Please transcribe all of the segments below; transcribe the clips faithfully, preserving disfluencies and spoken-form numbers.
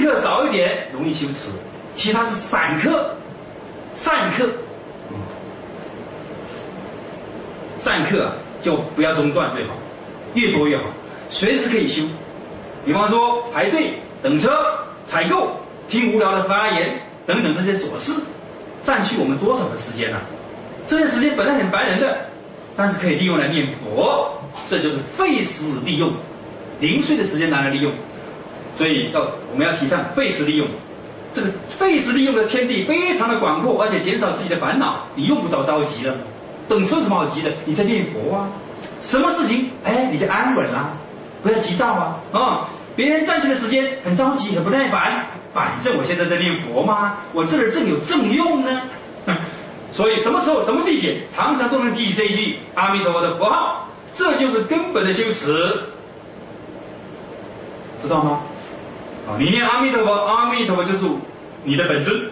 课少一点容易修辞，其他是散课、散课，嗯、散课啊就不要中断最好，越多越好，随时可以修。比方说排队、等车、采购、听无聊的发言等等这些琐事，占据我们多少的时间呢、啊？这些时间本来很烦人的，但是可以利用来念佛，这就是费时利用，零碎的时间拿来利用。所以要我们要提倡费时利用。这个费时利用的天地非常的广阔，而且减少自己的烦恼，你用不着着急了。等车有什么好急的？你在念佛啊，什么事情哎你就安稳啦，不要急躁啊啊、哦！别人占据的时间很着急很不耐烦，反正我现在在念佛嘛，我这儿正有正用呢。所以什么时候什么地点，常常都能记起这一句阿弥陀佛的佛号，这就是根本的修持，知道吗？啊，你念阿弥陀佛，阿弥陀佛就是你的本尊，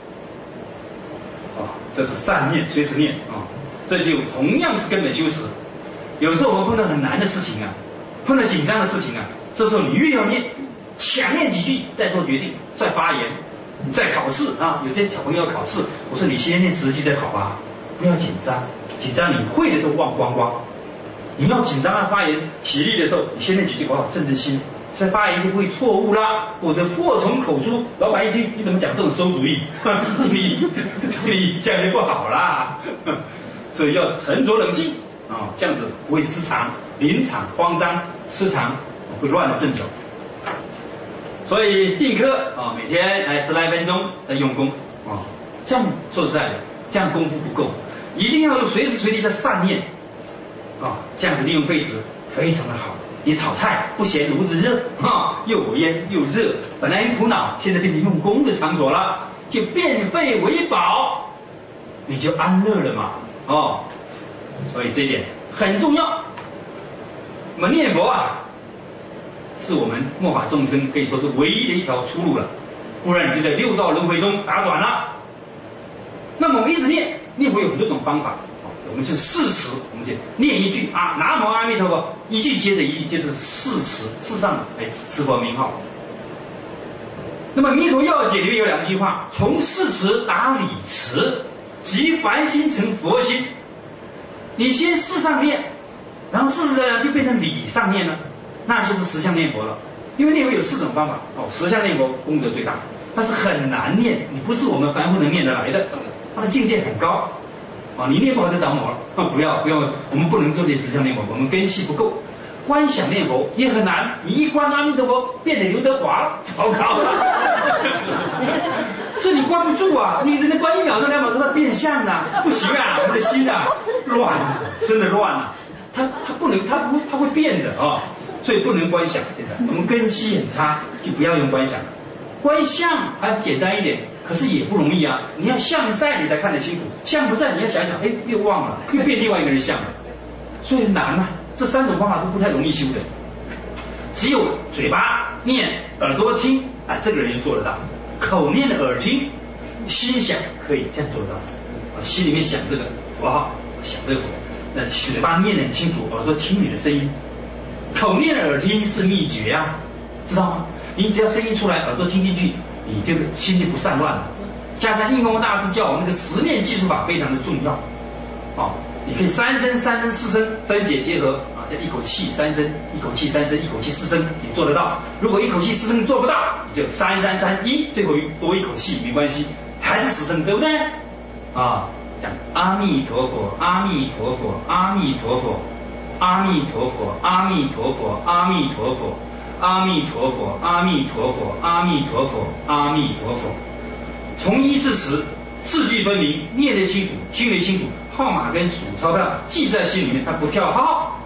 啊，这是善念，随时念啊，这就同样是根本修持。有时候我们碰到很难的事情啊，碰到紧张的事情啊，这时候你越要念，强念几句，再做决定，再发言。你在考试啊，有些小朋友要考试，我说你先念十句再考吧，不要紧张，紧张你会的都忘光光。你要紧张啊发言起立的时候，你先念几句哇正正心，再发言就不会错误啦，否则祸从口出，老板一听你怎么讲这种馊主意，你你这样就不好啦。所以要沉着冷静啊，这样子不会失常、临场慌张、失常会乱了阵脚。所以定课啊，每天来十来分钟的用功啊，这样说实在的，这样功夫不够，一定要随时随地在善念啊，这样子利用费时非常的好。你炒菜不嫌炉子热啊，又有烟又热，本来很苦恼，现在变成用功的场所了，就变废为宝，你就安乐了嘛哦。所以这一点很重要。我们念佛啊，是我们末法众生可以说是唯一的一条出路了，不然你就在六道轮回中打转了。那么我们一直念，念佛有很多种方法，我们就四持，我们就念一句啊，南无阿弥陀佛，一句接着一句，就是四持，四上来持佛名号。那么《弥陀要解》里面有两句话，从四持达理持，即凡心成佛心。你先事上念，然后自然就变成理上念了，那就是实相念佛了。因为念佛有四种方法哦，实相念佛功德最大，但是很难念，你不是我们凡夫能念得来的，它的境界很高啊，你念不好就着魔了啊！不要不要，我们不能做念实相念佛，我们根气不够。观想念佛也很难，你一观阿弥陀佛变得刘德华了，糟糕了，所以你关不住啊！你只能关一秒钟两秒钟，它变相了，不行啊！我们的心啊乱了，真的乱了，它它不能，它不它会变的啊、哦，所以不能观想。现在我们根基很差，就不要用观想。观相还简单一点，可是也不容易啊！你要相在你才看得清楚，相不在你要想想，哎，又忘了，又变另外一个人相了，所以难啊！这三种方法都不太容易修的，只有嘴巴念、耳朵听啊，这个人就做得到；口念的耳听，心想可以这样做得到。啊，心里面想这个佛号，想这个佛，那嘴巴念得很清楚，耳朵听你的声音，口念的耳听是秘诀啊，知道吗？你只要声音出来，耳朵听进去，你这个心就不散乱了。加上印光大师教我们这个十念技术法非常的重要，啊。你可以三声、三声、四声分解结合啊，这一口气三声，一口气三声，一口气四声，你做得到。如果一口气四声做不到，你就三三三一，最后多一口气没关系，还是四声，对不对？啊，讲阿弥陀佛，阿弥陀佛，阿弥陀佛，阿弥陀佛，阿弥陀佛，阿弥陀佛，阿弥陀佛，阿弥陀佛，阿弥陀佛，阿弥陀佛，从一至十，字句分明，念得清楚，听得清楚。号码跟数钞票记在心里面，他不跳号，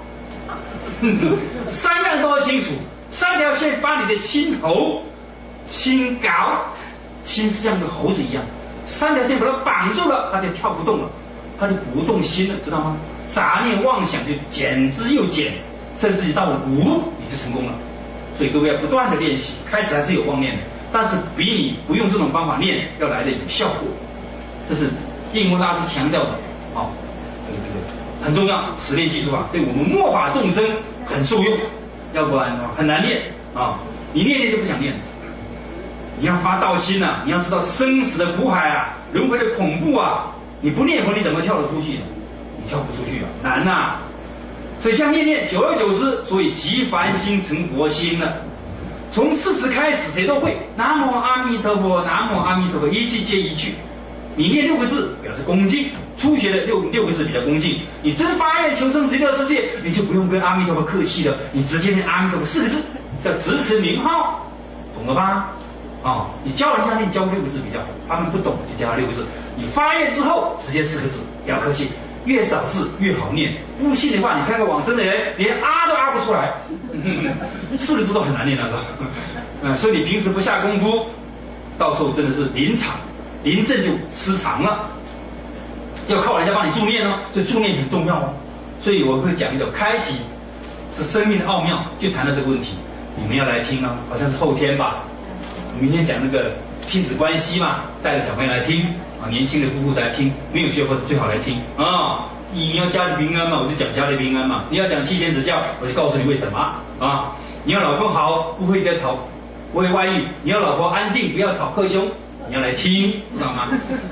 三样都要清楚，三条线把你的心头清搞，心是像个猴子一样，三条线把它绑住了，它就跳不动了，它就不动心了，知道吗？杂念妄想就减之又减，甚至到五你就成功了。所以各位要不断的练习，开始还是有妄念的，但是比你不用这种方法念要来的有效果，这是印光大师强调的。哦，这个这个很重要，十念技术法对我们末法众生很受用，要不然很难念啊！你念念就不想念， 你要发道心啊，你要知道生死的苦海啊，轮回的恐怖啊，你不念佛你怎么跳得出去？你跳不出去啊，难呐、啊。所以这样念念，久而久之，所以即凡心成佛心了。从四十开始，谁都会南无阿弥陀佛，南无阿弥陀佛，一句接一句。你念六个字表示恭敬，初学的六六个字比较恭敬。你真发愿求生极乐世界，你就不用跟阿弥陀佛客气了，你直接念阿弥陀佛四个字，叫直持名号，懂了吧？哦，你教人家念教六个字比较好，他们不懂就教他六个字。你发愿之后直接四个字，不要客气，越少字越好念。不信的话，你看看往生的人连啊都啊不出来，四个字都很难念了是吧？嗯，所以你平时不下功夫，到时候真的是临场临阵就失常了。要靠人家帮你助念哦，所以助念很重要哦。所以我会讲一个开启是生命的奥妙，就谈到这个问题，你们要来听啊，好像是后天吧。明天讲那个亲子关系嘛，带着小朋友来听啊，年轻的夫妇来听，没有学佛的最好来听啊。你要家里平安嘛，我就讲家里平安嘛；你要讲七贤指教，我就告诉你为什么啊。你要老公好，不会再讨，不会外遇；你要老婆安定，不要讨克兄，你要来听，知道吗？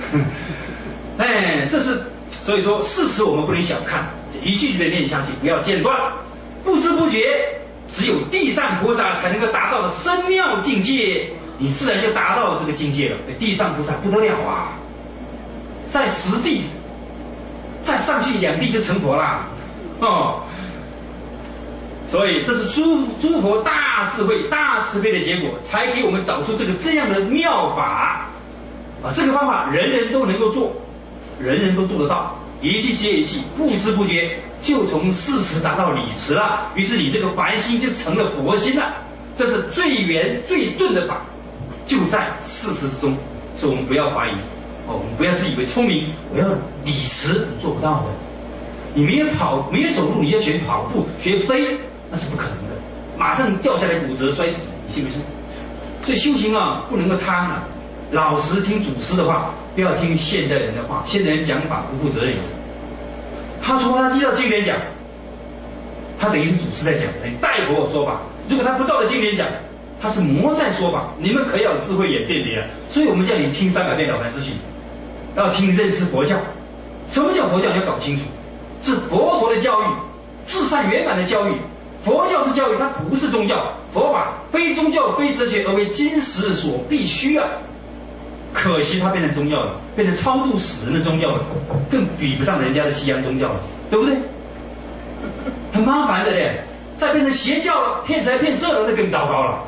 哎，这是所以说事实我们不能小看，一句句的念下去，不要间断，不知不觉，只有地上菩萨才能够达到的深妙境界。你自然就达到了这个境界了。地上菩萨不得了啊，在十地再上去两地就成佛啦哦。所以这是诸诸佛大智慧大慈悲的结果，才给我们找出这个这样的妙法啊。这个方法人人都能够做，人人都做得到，一句接一句，不知不觉就从事实达到理实了。于是你这个凡心就成了佛心了。这是最圆最钝的法，就在事实之中。所以我们不要怀疑哦，我们不要自以为聪明，我要理实，你做不到的。你没有跑，没有走路，你要学跑步、学飞，那是不可能的，马上掉下来骨折摔死，你信不信？所以修行啊，不能够贪啊，老实听祖师的话，不要听现代人的话。现代人讲法不负责任，他从他依照经典讲，他等于是祖师在讲，等于代佛说法。如果他不照着经典讲，他是魔在说法。你们可要有智慧眼辨别啊！所以我们叫你听三百遍了凡四训，要听认识佛教。什么叫佛教？你要搞清楚，是佛陀的教育，至善圆满的教育。佛教是教育，它不是宗教。佛法非宗教非哲学，而为今时所必须啊！可惜它变成宗教了，变成超度死人的宗教了，更比不上人家的西洋宗教了，对不对？很麻烦的嘞。再变成邪教了，骗财骗色了，那更糟糕了。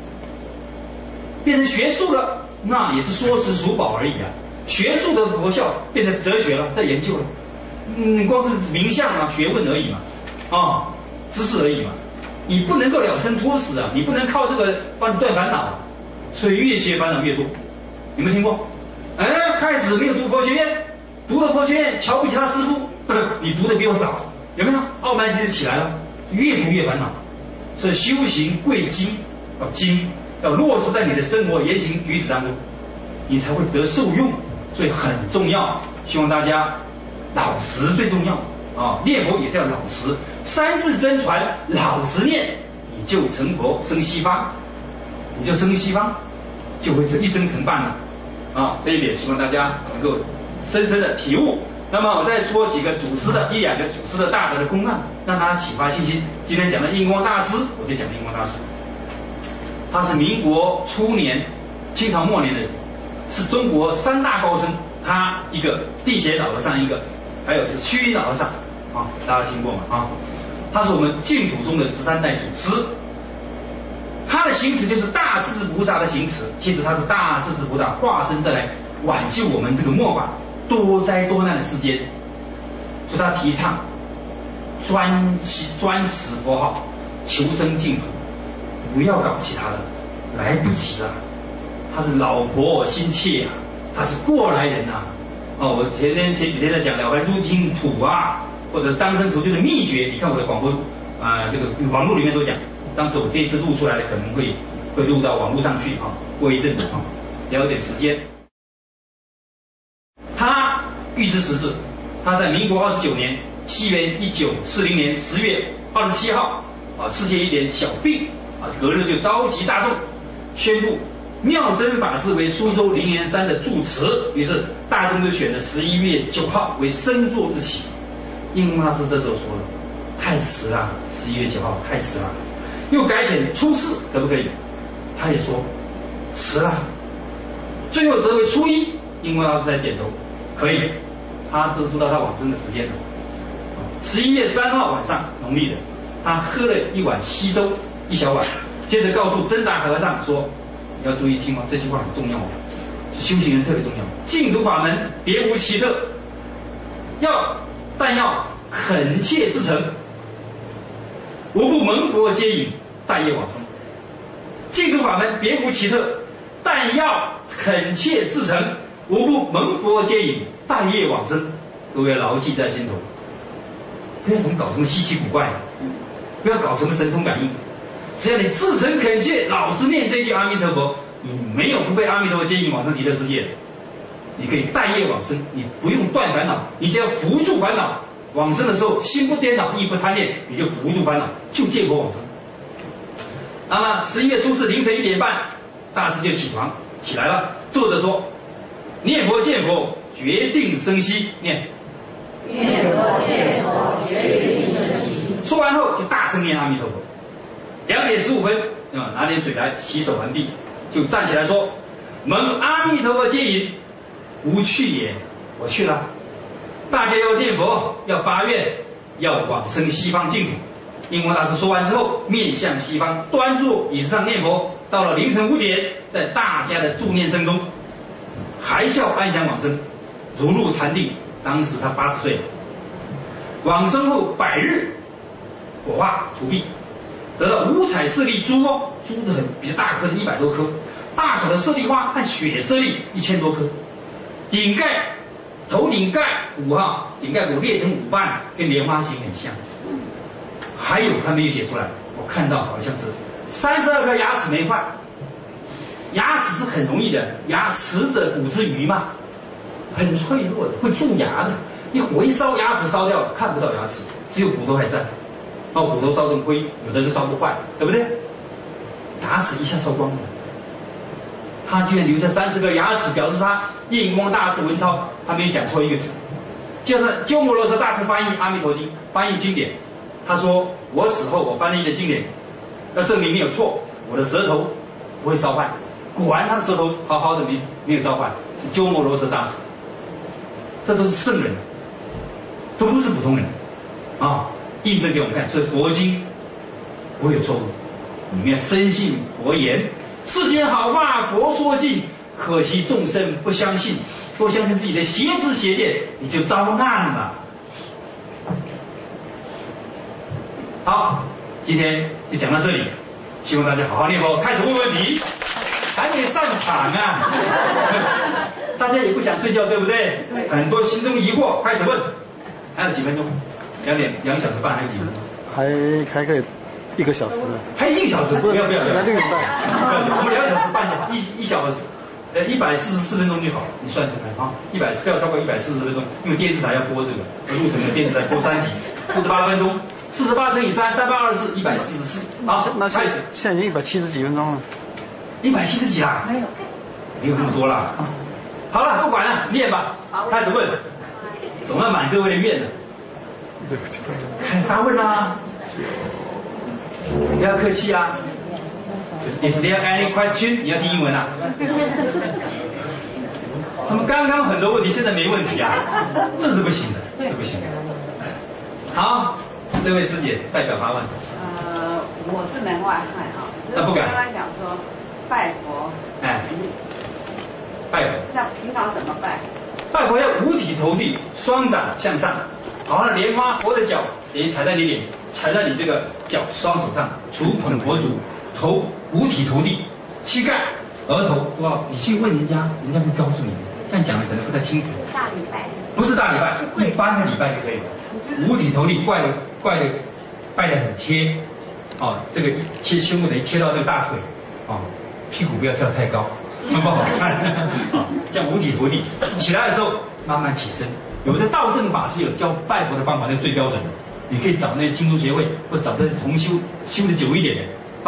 变成学术了，那也是说时数宝而已啊。学术的佛教变成哲学了，在研究了，嗯，光是名相啊、学问而已嘛，啊、哦，知识而已嘛。你不能够了生脱死啊，你不能靠这个帮你断烦恼，所以越学烦恼越多。有没有听过？哎，开始没有读佛学院，读了佛学院瞧不起他师父，你读的比我少，有没有？傲慢心就起来了。越读越烦恼，所以修行贵精，要精，要落实在你的生活言行举止当中，你才会得受用，所以很重要。希望大家老实最重要啊！念佛也是要老实，三字真传，老实念，你就成佛生西方，你就生西方，就会是一生成办了啊！这一点希望大家能够深深的体悟。那么我再说几个祖师的一两个祖师的大德的公案，让大家启发信心。今天讲的印光大师，我就讲印光大师。他是民国初年、清朝末年的人，是中国三大高僧。他一个地协老和尚，一个还有是虚云老和尚啊，大家听过吗？啊，他是我们净土中的十三代祖师。他的行持就是大势至菩萨的行持，其实他是大势至菩萨化身再来挽救我们这个末法多灾多难的世间，所以他提倡专专持佛号，求生净土，不要搞其他的，来不及了。他是老婆心切啊，他是过来人啊。哦，我前天前几天在讲了凡诸经谱啊，或者当生求救的秘诀，你看我的广播啊、呃，这个网络里面都讲。当时我这一次录出来的，可能会会录到网络上去啊，过一阵子啊，要有点时间。他预知时至，他在民国二十九年，西元一九四零年十月二十七号啊，世界一点小病啊，隔日就召集大众宣布妙真法师为苏州灵岩山的住持，于是大众就选了十一月九号为升座日期。印光大师这时候说了，太迟了，十一月九号太迟了，又改选初四，可不可以？他也说迟了，最后则为初一。印光大师在点头，可以，他都知道他往生的时间了。十一月三号晚上，农历的，他喝了一碗稀粥，一小碗，接着告诉真达和尚说：“你要注意听哦，这句话很重要哦，修行人特别重要。净土法门别无奇特，要但要恳切至诚，无不蒙佛接引，大业往生。净土法门别无奇特，但要恳切至诚，无不蒙佛接引，大业往生。”各位牢记在心头。不要什么搞什么稀奇古怪的，不要搞什么神通感应，只要你至诚恳切，老实念这句阿弥陀佛，你没有不被阿弥陀佛接引往生极乐世界的，你可以带业往生，你不用断烦恼，你只要扶住烦恼，往生的时候心不颠倒，意不贪恋，你就扶住烦恼，就见佛往生。那么十一月初四凌晨一点半，大师就起床起来了，坐着说：“念佛见佛，决定生息。”念。 念佛见佛，决定生息。 说完后就大声念阿弥陀佛。两点十五分，啊，拿点水来洗手完毕，就站起来说：“蒙阿弥陀佛接引，无去也。”我去了。大家要念佛，要发愿，要往生西方净土。印光大师说完之后，面向西方，端坐椅子上念佛。到了凌晨五点，在大家的助念声中，还笑安详往生，如入禅定。当时他八十岁了，往生后百日火化土壁，得了五彩舍利珠哦，珠子很比较大颗的一百多颗，大小的舍利花和雪舍利一千多颗，顶盖头顶盖骨哈，顶盖骨裂成五瓣，跟莲花形很像。还有他没有写出来，我看到好像是三十二颗牙齿没坏，牙齿是很容易的，牙齿者骨之余嘛。很脆弱的，会蛀牙的。你火一烧，牙齿烧掉了，看不到牙齿，只有骨头还在。把骨头烧成灰，有的是烧不坏，对不对？牙齿一下烧光了，他居然留下三十个牙齿，表示他印光大师文钞，他没有讲错一个字。就是鸠摩罗什大师翻译《阿弥陀经》，翻译经典，他说我死后我翻译的经典，要证明没有错，我的舌头不会烧坏。果然他的舌头好好的，没没有烧坏，是鸠摩罗什大师。这都是圣人，都不是普通人啊！印证给我们看，所以佛经不会有错误，里面深信佛言，世间好话佛说尽，可惜众生不相信，多相信自己的邪知邪见，你就遭难了。好，今天就讲到这里，希望大家好好念佛，开始问问题，还没上场啊！大家也不想睡觉，对不对？对。很多心中疑惑，开始问。还有几分钟？两点，两小时半，还有几分钟？ 还还可以一个小时。 还有一个小时？不要不要不要！ 那个半。 我们两小时半就好，一一小时，呃，一百四十四分钟就好。你算算看啊，一百不要超过一百四十分钟，因为电视台要播这个，录成了电视台播三集，四十八分钟，四十八乘以三，三八二十四，一百四十四。好， 那开始。 现在已经一百七十几分钟了。 一百七十几啦？没有，没有那么多啦。好了，不管了，念吧。开始问，总要满各位的愿的。开发问啦，不要客气啊。Is there any question？ 你要听英文啊。怎么刚刚很多问题，现在没问题啊？这是不行的，这不行的。好，这位师姐代表发问。 呃，我是门外汉啊。 那不敢。 刚刚讲说拜佛。 哎。拜佛。 那平常怎么拜？ 拜佛要五体投地，双掌向上，好像莲花佛的脚也踩在你脸，踩在你这个脚双手上，足捧佛足，头五体投地，膝盖、额头，哇！你去问人家，人家会告诉你，这样讲的可能不太清楚。 大礼拜。不是大礼拜，一般的礼拜就可以了。五体投地，怪的怪的，拜得很贴，哦，这个贴胸部等于贴到这个大腿，哦，屁股不要跳太高。那不好看啊！这样五体投地，起来的时候慢慢起身。有的道正法是有教拜佛的方法，那是最标准的。你可以找那些经书协会，或找那些同修修的久一点的拜，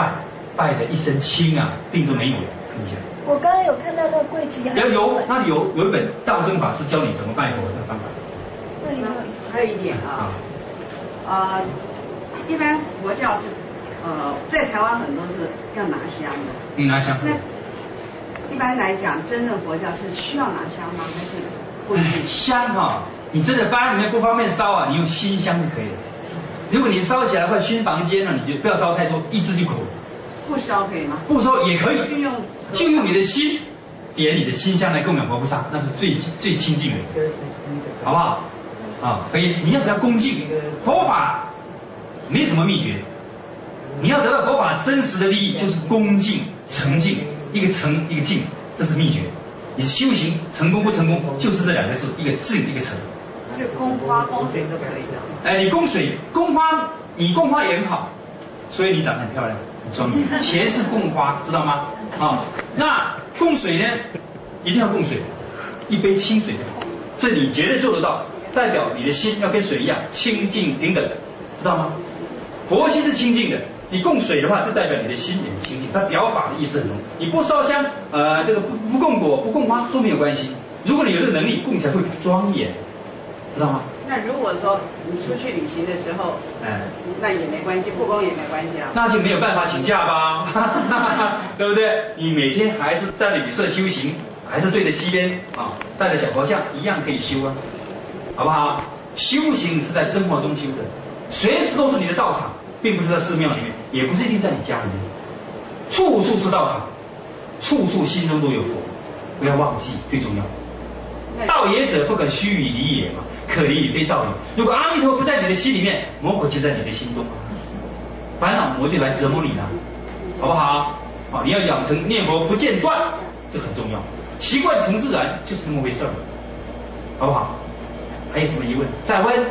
拜的一身轻啊，病都没有了，跟你讲。 我刚刚有看到那个柜子， 要有，那里有有一本道真法师教你怎么拜佛的方法。 那里还有一点啊，啊、呃，一般佛教是呃，在台湾很多是要拿香的。 嗯，拿香。 那一般来讲，真正佛教是需要拿香吗？还是不一定？ 香哈、哦，你真的八里面不方便烧啊，你用新香就可以了。如果你烧起来会熏房间了，你就不要烧太多，一支就够了。 不烧可以吗？ 不烧也可以， 就用就用你的心点你的心香来供养佛菩萨，那是最最亲近的，好不好？啊，可以，你要只要恭敬佛法，没什么秘诀。你要得到佛法真实的利益，就是恭敬、诚敬，一个诚一个敬，这是秘诀。你修行成功不成功，就是这两个字，一个敬一个诚。 是供花供水都可以的。 哎，你供水供花，你供花也很好，所以你长得很漂亮。庄严，钱是供花，知道吗？啊，那供水呢，一定要供水，一杯清水就好，这你绝对做得到，代表你的心要跟水一样清净平等，知道吗？佛心是清净的，你供水的话，就代表你的心也很清净，它表法的意思很浓。你不烧香，呃，这个不不供果，不供花都没有关系。如果你有这个能力，供起来会比较庄严，知道吗？ 那如果说你出去旅行的时候，哎，那也没关系，不供也没关系啊。 那就没有办法请假吧，对不对？你每天还是在旅社修行，还是对着西边啊，带着小佛像一样可以修啊，好不好？修行是在生活中修的，随时都是你的道场，并不是在寺庙里面，也不是一定在你家里面，处处是道场，处处心中都有佛，不要忘记，最重要。道也者，不可虚以离也嘛，可离也非道也。如果阿弥陀不在你的心里面，魔鬼就在你的心中，烦恼魔就来折磨你了，好不好？好，你要养成念佛不间断，这很重要。习惯成自然，就是这么回事儿，好不好？还有什么疑问？再问。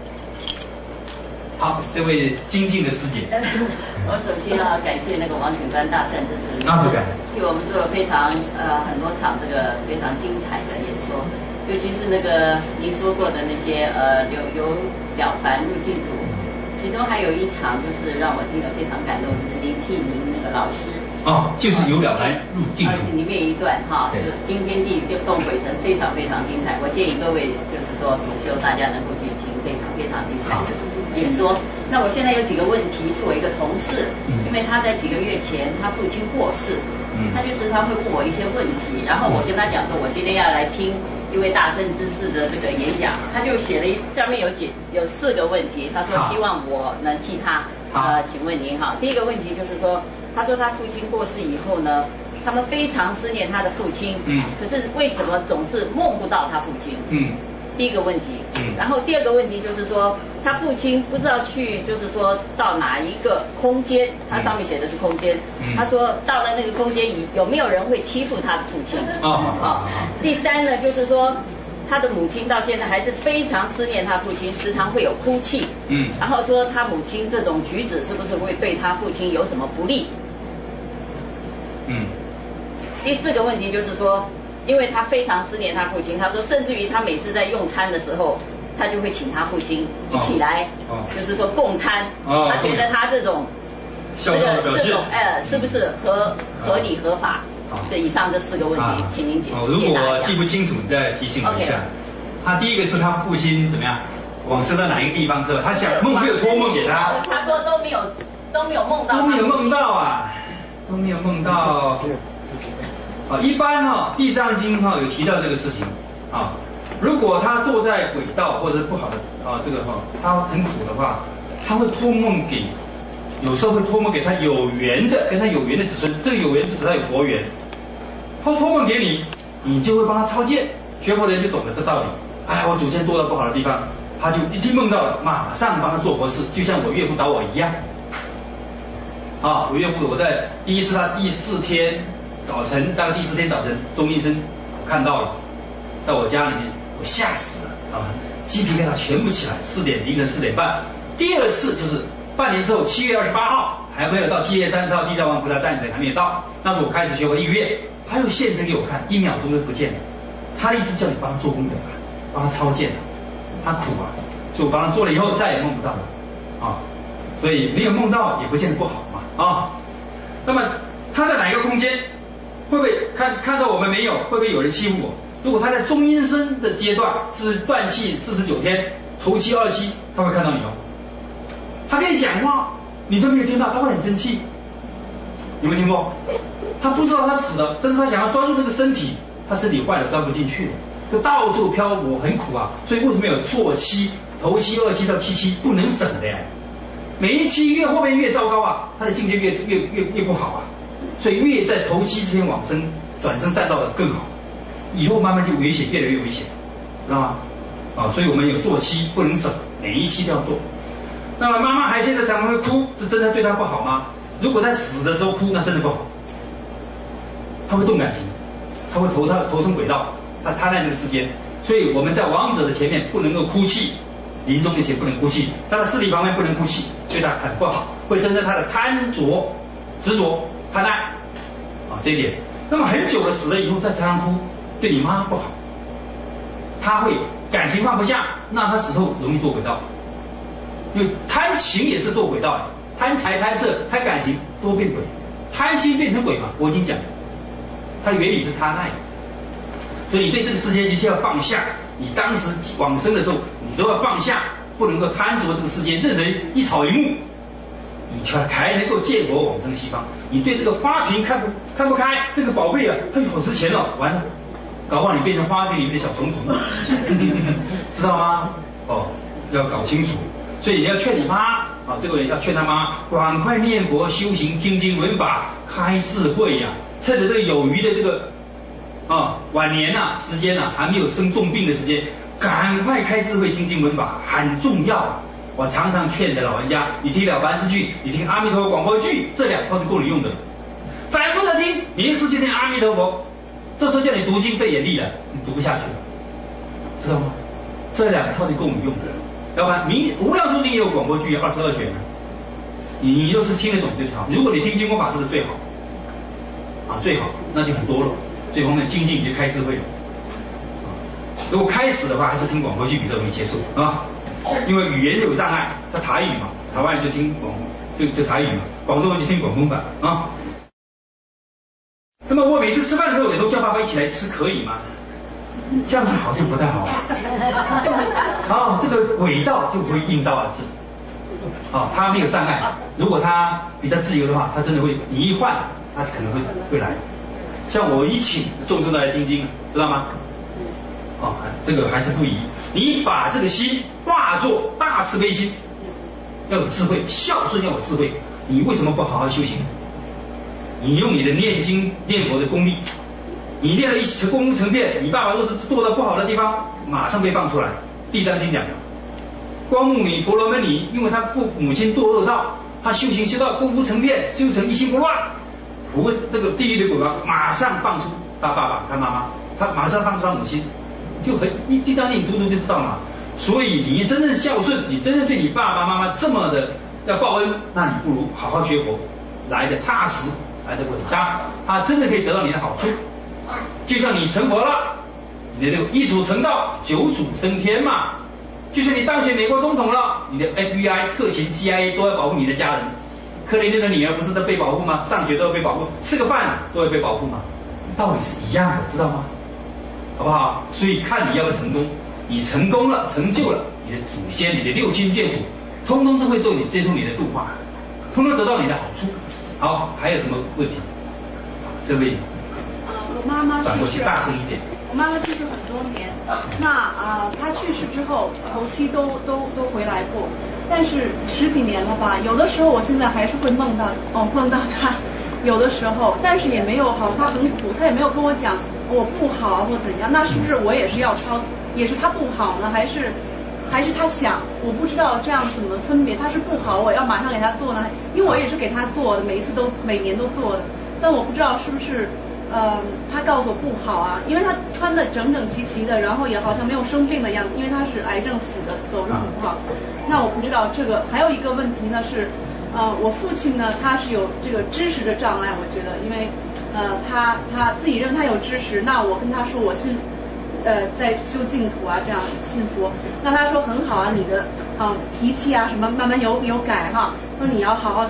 好，这位精进的师姐。 我首先要感谢那个王景端大善知识， 那不敢， 替我们做了非常呃很多场这个非常精彩的演说，尤其是那个您说过的那些呃由由了凡入净土，其中还有一场就是让我听得非常感动，就是您替您那个老师哦，就是由了凡入净土里面一段哈，就是惊天地动鬼神，非常非常精彩。我建议各位就是说主修大家能够去听非常非常精彩的演说。那我现在有几个问题，是我一个同事，因为他在几个月前他父亲过世，他就时常会问我一些问题，然后我跟他讲说，我今天要来听一位大圣之士的这个演讲，他就写了一下面有几有四个问题，他说希望我能替他呃，请问您哈，第一个问题就是说，他说他父亲过世以后呢，他们非常思念他的父亲，嗯，可是为什么总是梦不到他父亲？嗯。第一个问题，嗯，然后第二个问题就是说，他父亲不知道去，就是说到哪一个空间，他上面写的是空间，嗯，他说到了那个空间，有没有人会欺负他的父亲？哦，好。第三呢，就是说他的母亲到现在还是非常思念他父亲，时常会有哭泣，嗯，然后说他母亲这种举止是不是会对他父亲有什么不利？嗯。第四个问题就是说，因为他非常思念他父亲，他说甚至于他每次在用餐的时候，他就会请他父亲一起来，哦哦、就是说共餐。哦、他觉得他这种这个这种呃是不是合合理合法？哦、这以上这四个问题，啊、请您解释。 哦，如果记不清楚，你再提醒我一下。Okay. 他第一个是他父亲怎么样往生在哪一个地方是吧？他想梦没有托梦给他。 他说都没有都没有梦到。 都没有梦到啊，都没有梦到。啊，一般哈、哦，《地藏经》哈、哦、有提到这个事情啊。如果他堕在鬼道或者不好的啊这个哈、哦，他很苦的话，他会托梦给，有时候会托梦给他有缘的，跟他有缘的子孙。这个有缘是指他有佛缘，他托梦给你，你就会帮他超荐。学佛的人就懂得这道理。哎，我祖先堕到不好的地方，他就一听梦到了，马上帮他做佛事，就像我岳父找我一样。啊，我岳父我在第一次他第四天。早晨，大概第四天早晨，钟医生看到了，在我家里面，我吓死了啊，鸡皮疙瘩全部起来。四点凌晨四点半，第二次就是半年之后，七月二十八号，还没有到七月三十号，地藏王菩萨诞辰还没有到，那是我开始学佛一个月，他又现身给我看，一秒钟就不见了。他的意思叫你帮他做功德啊，帮他超荐啊，他苦啊，所以我帮他做了以后再也梦不到了啊，所以没有梦到也不见得不好嘛啊。 那么他在哪一个空间，会不会看看到我们没有？会不会有人欺负我？如果他在中阴身的阶段是断气四十九天，头七二七，他会看到你哦。他跟你讲话，你都没有听到，他会很生气。有没有听过？他不知道他死了，但是他想要抓住这个身体，他身体坏了钻不进去了，就到处漂泊，很苦啊。所以为什么有错七、头七、二七到七七不能省的呀？每一期越后面越糟糕啊，他的境界越越越越不好啊。所以越在头七之前往生，转生善道的更好。以后慢慢就危险，越来越危险，知道吗？啊，所以我们有做七不能省，每一期都要做。那么妈妈还现在常常会哭，是真的对她不好吗？如果在死的时候哭，那真的不好。她会动感情，她会投她投生轨道，她她在这个世间。所以我们在亡者的前面不能够哭泣，临终的前不能哭泣，他的尸体旁边不能哭泣，对他很不好，会增加他的贪着、执着、贪爱啊这一点。那么很久的死了以后再常常哭，对你妈不好，他会感情放不下，那他死后容易堕轨道。因为贪情也是堕轨道的，贪财、贪色、贪感情多变鬼，贪心变成鬼嘛，我已经讲，它的原理是贪爱。所以你对这个世界一切要放下，你当时往生的时候，你都要放下，不能够贪着这个世界，任人一草一木，你才才能够见我往生西方。你对这个花瓶看不看不开，这个宝贝啊，哎呦好值钱了，完了，搞不好你变成花瓶里面的小虫虫，知道吗？哦，要搞清楚。所以你要劝你妈啊，这个人要劝他妈，赶快念佛修行，听经闻法，开智慧呀、啊，趁着这个有余的这个啊晚年啊时间啊，还没有生重病的时间，赶快开智慧，听经闻法很重要啊。我常常劝的老人家，你听了凡世剧，你听阿弥陀佛广播剧，这两套是够你用的。反复的听，明世就听阿弥陀佛，这时候叫你读经费眼力了，你读不下去了，知道吗？这两套是够你用的。要不然明无量寿经也有广播剧二十二卷，你你要是听得懂就好。如果你听经闻法这是最好啊，最好那就很多了。这方面精进就开智慧了。如果开始的话，还是听广播剧比较容易接受啊，因为语言有障碍，它台语嘛，台湾就听广就就台语嘛，广东人就听广东版啊。那么我每次吃饭的时候也都叫爸爸一起来吃，可以吗？这样子好像不太好啊。哦，这个轨道就不会应道而至。哦，他没有障碍。如果他比较自由的话，他真的会，你一换，他可能会会来。像我一请众生来听经，知道吗？哦，这个还是不宜。你把这个心化作大慈悲心，要有智慧，孝顺要有智慧。你为什么不好好修行？你用你的念经念佛的功力。你练了一成功成片，你爸爸若是堕到不好的地方，马上被放出来。第三经讲的，光目女婆罗门女，因为她父母亲堕恶道，她修行修到功夫成片，修成一心不乱，不这个地狱的鬼王马上放出他爸爸、他妈妈，他马上放出他母亲，就很一地藏经读读就知道嘛。所以你真正孝顺，你真正对你爸爸妈妈这么的要报恩，那你不如好好学佛，来的踏实，来的稳当，他真的可以得到你的好处。就像你成佛了，你的这个一主成道，九主升天嘛。就像你当选美国总统了，你的 F B I 特勤 C I A 都要保护你的家人。克林顿的女儿不是都被保护吗？上学都要被保护，吃个饭都要被保护吗？道理是一样的，知道吗？好不好？所以看你要不要成功。你成功了，成就了，你的祖先、你的六亲眷属，通通都会对你接受你的度化，通通得到你的好处。好，还有什么问题？这位。 我妈妈转过去大声一点。 我妈妈去世很多年，那啊、呃，她去世之后，头七都都都回来过，但是十几年了吧，有的时候我现在还是会梦到哦，梦到她，有的时候，但是也没有好，她很苦，她也没有跟我讲我不好或怎样，那是不是我也是要超，也是她不好呢，还是还是她想，我不知道这样怎么分别，她是不好，我要马上给她做呢，因为我也是给她做的，每一次都每年都做的，但我不知道是不是。呃，他告诉我不好啊，因为他穿的整整齐齐的，然后也好像没有生病的样子，因为他是癌症死的，走路很不好。那我不知道这个，还有一个问题呢是，呃，我父亲呢他是有这个知识的障碍，我觉得，因为呃他他自己认为他有知识，那我跟他说我信，呃在修净土啊这样信佛，那他说很好啊，你的啊、呃、脾气啊什么慢慢有有改哈，说你要好好修。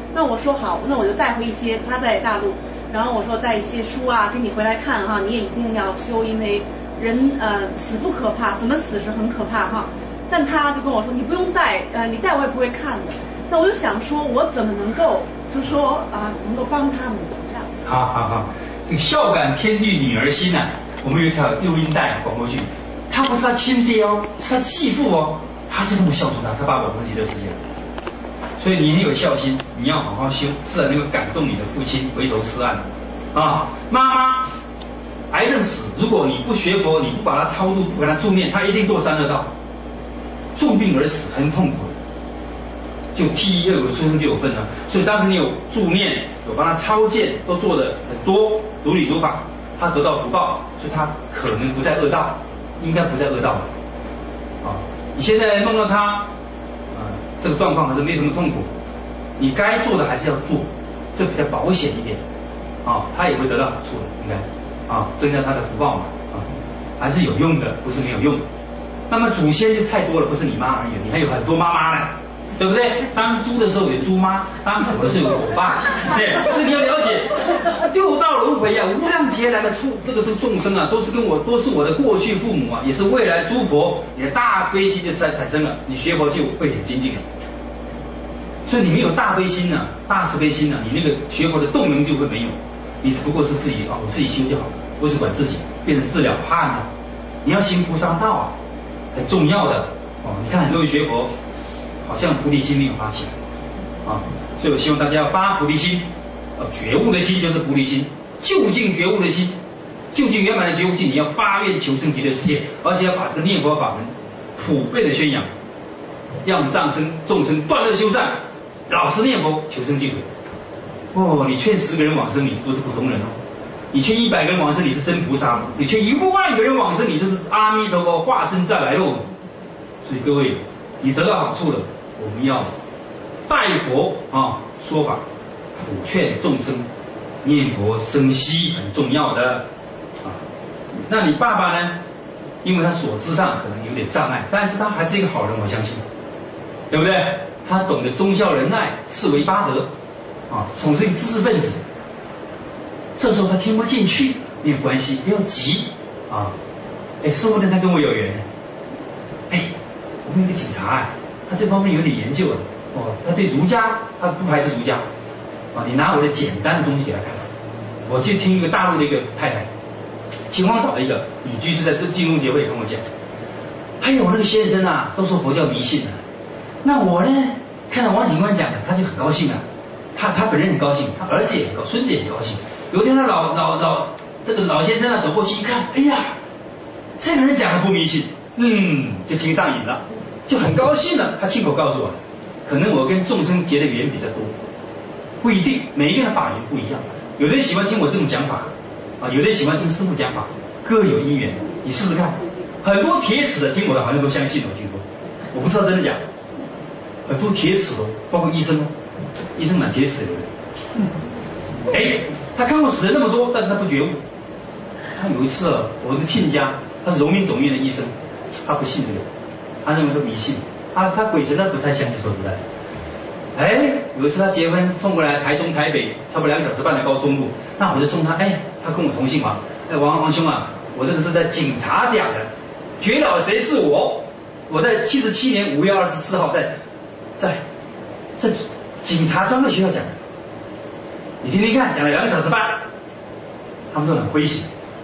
那我说好，那我就带回一些他在大陆，然后我说带一些书啊，跟你回来看哈，你也一定要修，因为人呃死不可怕，怎么死是很可怕哈。但他就跟我说，你不用带，呃，你带我也不会看的。那我就想说，我怎么能够就说啊、呃，能够帮他们这样？ 好好好，这个孝感天地女儿心啊，我们有一条录音带广播剧，他不是他亲爹哦，是他继父哦，他就这么孝顺他，他爸爸不是极乐世界。所以你很有孝心，你要好好修，自然能够感动你的父亲回头是岸啊。妈妈癌症死，如果你不学佛，你不把它超度，不给他助念，他一定堕三恶道，重病而死，很痛苦。就替又有出生就有份了，所以当时你有助念，有帮他超荐，都做的很多，如理如法，他得到福报，所以他可能不在恶道，应该不在恶道了。啊，你现在梦到他，啊，这个状况还是没什么痛苦，你该做的还是要做，这比较保险一点。啊，他也会得到好处的，应该啊，增加他的福报嘛，啊，还是有用的，不是没有用。那么祖先就太多了，不是你妈而已，你还有很多妈妈呢。对不对？当猪的时候有猪妈，当狗的时候有狗爸，对，所以你要了解，六道轮回啊，无量劫来的出这个这个众生啊，都是跟我都是我的过去父母啊，也是未来诸佛，你的大悲心就是在产生了，你学佛就会很精进了。所以你没有大悲心呢、啊，大慈悲心呢、啊，你那个学佛的动能就会没有，你只不过是自己啊，我自己修就好了，我只管自己，变成自了汉了。你要行菩萨道啊，很重要的哦。你看很多人学佛。好像菩提心没有发起来啊，所以我希望大家要发菩提心，呃，觉悟的心就是菩提心，究竟觉悟的心，究竟圆满的觉悟心，你要发愿求生极乐世界，而且要把这个念佛法门普遍的宣扬，让上生众生断恶修善，老实念佛求生净土。哦，你劝十个人往生，你不是普通人哦；你劝一百个人往生，你是真菩萨；你劝一万个人往生，你就是阿弥陀佛化身再来喽。所以各位，你得到好处了。我们要代佛啊说法，普劝众生念佛生息，很重要的啊。那你爸爸呢？因为他所知上可能有点障碍，但是他还是一个好人，我相信，对不对？他懂得忠孝仁爱，四维八德啊，总是一个知识分子。这时候他听不进去没有关系，不要急啊。哎，师父呢？他跟我有缘。哎，我们有个警察哎。他这方面有点研究了，哦，他对儒家他不排斥儒家，啊，你拿我的简单的东西给他看。我就听一个大陆的一个太太，秦皇岛的一个女居士在这金融协会跟我讲，哎呦，那个先生啊，都说佛教迷信啊，那我呢，看到王警官讲的，他就很高兴啊，他他本人很高兴，他儿子也很高，孙子也很高兴。有一天他老老老这个老先生啊走过去一看，哎呀，这个人讲的不迷信，嗯，就听上瘾了。就很高兴了，他亲口告诉我，可能我跟众生结的缘比较多，不一定，每一个人的法缘不一样，有的人喜欢听我这种讲法啊，有的人喜欢听师父讲法，各有因缘，你试试看。很多铁齿的听我的好像都相信了，我听说，我不知道真的假的，很多铁齿哦，包括医生哦，医生蛮铁齿的，嗯，哎，他看过死人那么多，但是他不觉悟。他有一次啊，我的亲家，他是荣民总院的医生，他不信这个。他认为都迷信，他他鬼神他不太相信，说实在。哎，有一次他结婚送过来台中台北差不多两小时半的高速路，那我就送他，哎，他跟我同姓嘛，哎王王兄啊，我这个是在警察讲的，绝了谁是我？我在七十七年五月二十四号在在在警察专科学校讲的，你听听看，讲了两小时半，他们都很诙谐。